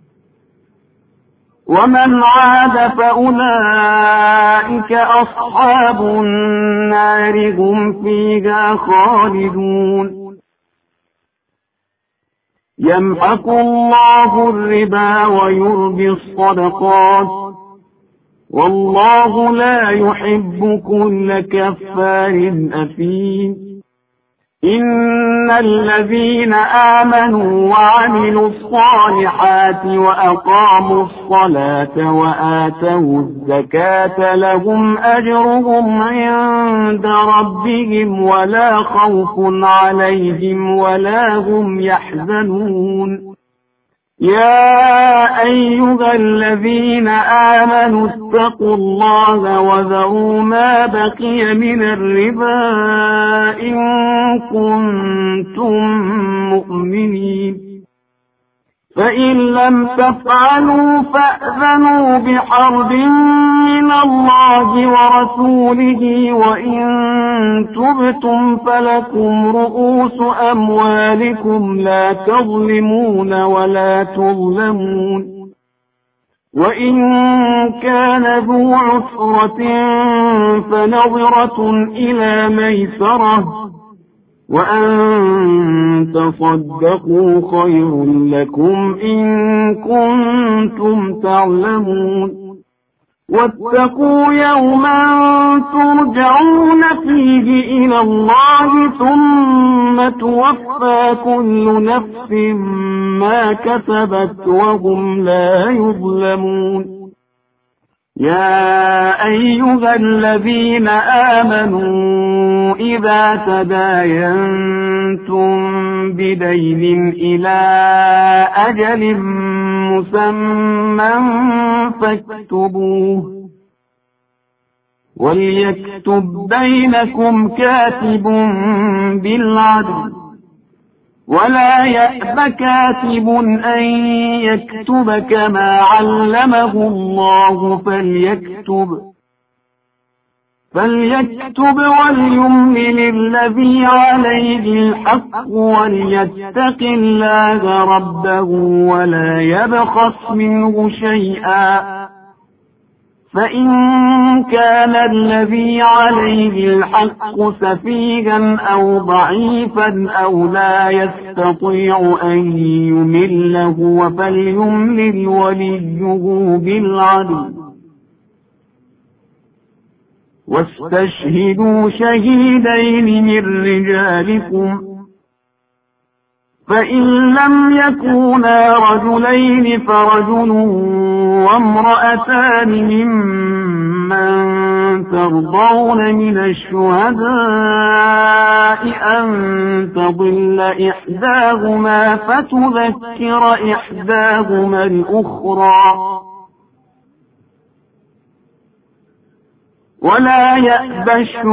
ومن عاد فأولئك أصحاب النار هم فيها خالدون. يمحق الله الربا ويربي الصدقات، والله لا يحب كل كفار أثيم. إن الذين آمنوا وعملوا الصالحات وأقاموا الصلاة وآتوا الزكاة لهم أجرهم عند ربهم ولا خوف عليهم ولا هم يحزنون. يا أيها الذين آمنوا اتقوا الله وذروا ما بقي من الربا إن كنتم مؤمنين، فإن لم تفعلوا فأذنوا بحرب من الله ورسوله، وإن تبتم فلكم رؤوس أموالكم لا تظلمون ولا تظلمون. وإن كان ذو عسرة فنظرة إلى ميسرة، وأن تصدقوا خير لكم إن كنتم تعلمون. واتقوا يوما ترجعون فيه إلى الله ثم توفى كل نفس ما كسبت وهم لا يظلمون. يا أيها الذين آمنوا إذا تداينتم بدين إلى أجل مسمى فاكتبوه، وليكتب بينكم كاتب بالعدل، ولا يأب كاتب أن يكتب كما علمه الله فليكتب فليكتب وليملل الذي عليه الحق وليتق الله ربه ولا يبخس منه شيئا، فإن كان الذي عليه الحق سفيها أو ضعيفا أو لا يستطيع أن يمل هو فليملل وليه بالعدل، واستشهدوا شهيدين من رجالكم، فإن لم يكونا رجلين فرجل وامرأتان ممن ترضون من الشهداء أن تضل إحداهما فتذكر إحداهما الأخرى، ولا يأبى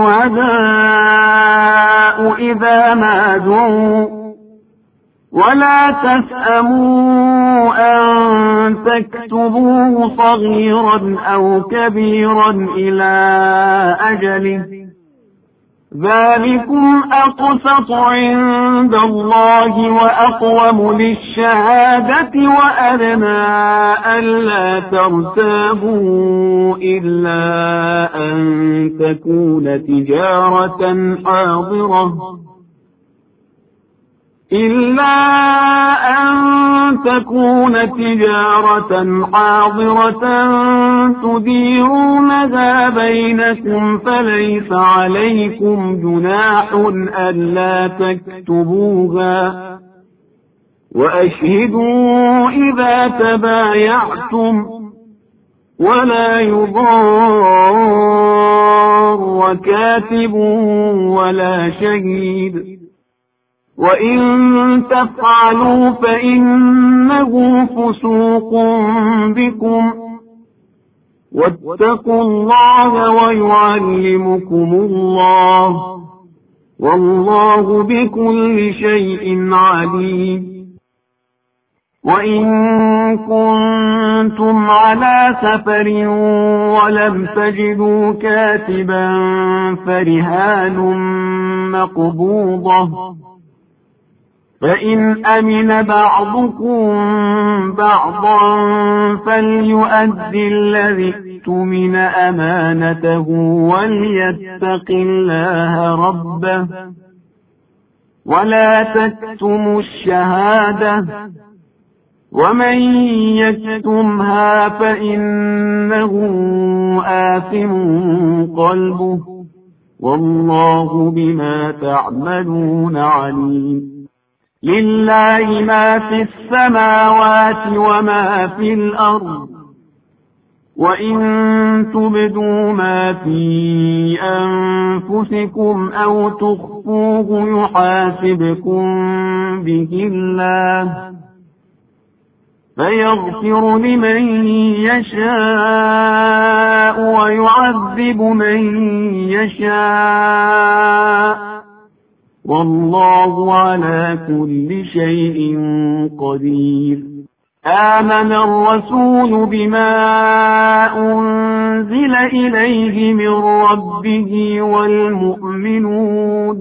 الشهداء إذا ما دعوا، ولا تسأموا أن تكتبوه صغيرا أو كبيرا إلى أجله، ذلكم أقسط عند الله وأقوم للشهادة وأدنى ألا ترتابوا إلا أن تكون تجارة حاضرة إلا أن تكون تجارة حاضرة تديرونها بينكم فليس عليكم جناح ألا تكتبوها، وأشهدوا إذا تبايعتم، ولا يضار كاتب ولا شهيد، وإن تفعلوا فإنه فسوق بكم، واتقوا الله ويعلمكم الله، والله بكل شيء عليم. وإن كنتم كنتم على سفر ولم تجدوا كاتبا فرهان مقبوضة، فإن أمن بعضكم بعضا فليؤدي الذي اؤتمن أمانته وليتق الله ربه ولا تكتموا الشهادة، ومن يكتمها فإنه آثم قلبه والله بما تعملون عليم. لله ما في السماوات وما في الأرض، وإن تبدوا ما في أنفسكم أو تخفوه يحاسبكم به الله فيغفر لمن يشاء ويعذب من يشاء، والله على كل شيء قدير. آمن الرسول بما أنزل إليه من ربه والمؤمنون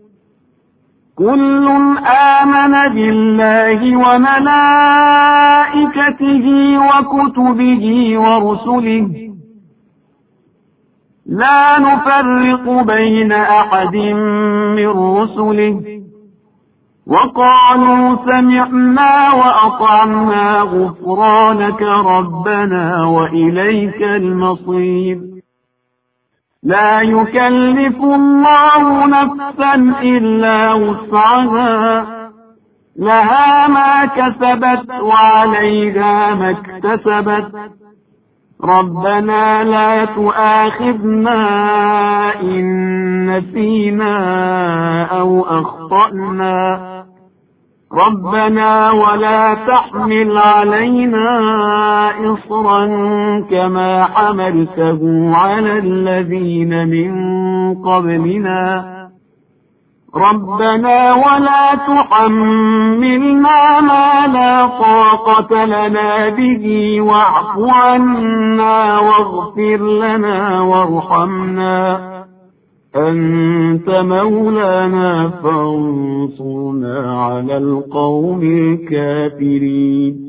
كل آمن بالله وملائكته وكتبه ورسله لا نفرق بين أحد من رسله وقالوا سمعنا وأطعنا غفرانك ربنا وإليك المصير. لا يكلف الله نفسا إلا وسعها لها ما كسبت وعليها ما اكتسبت ربنا لا تؤاخذنا إن نسينا أو أخطأنا ربنا ولا تحمل علينا إصرا كما حملته على الذين من قبلنا ربنا ولا تحملنا ما لا طاقة لنا به واعف عنا واغفر لنا وارحمنا أنت مولانا فانصرنا على القوم الكافرين.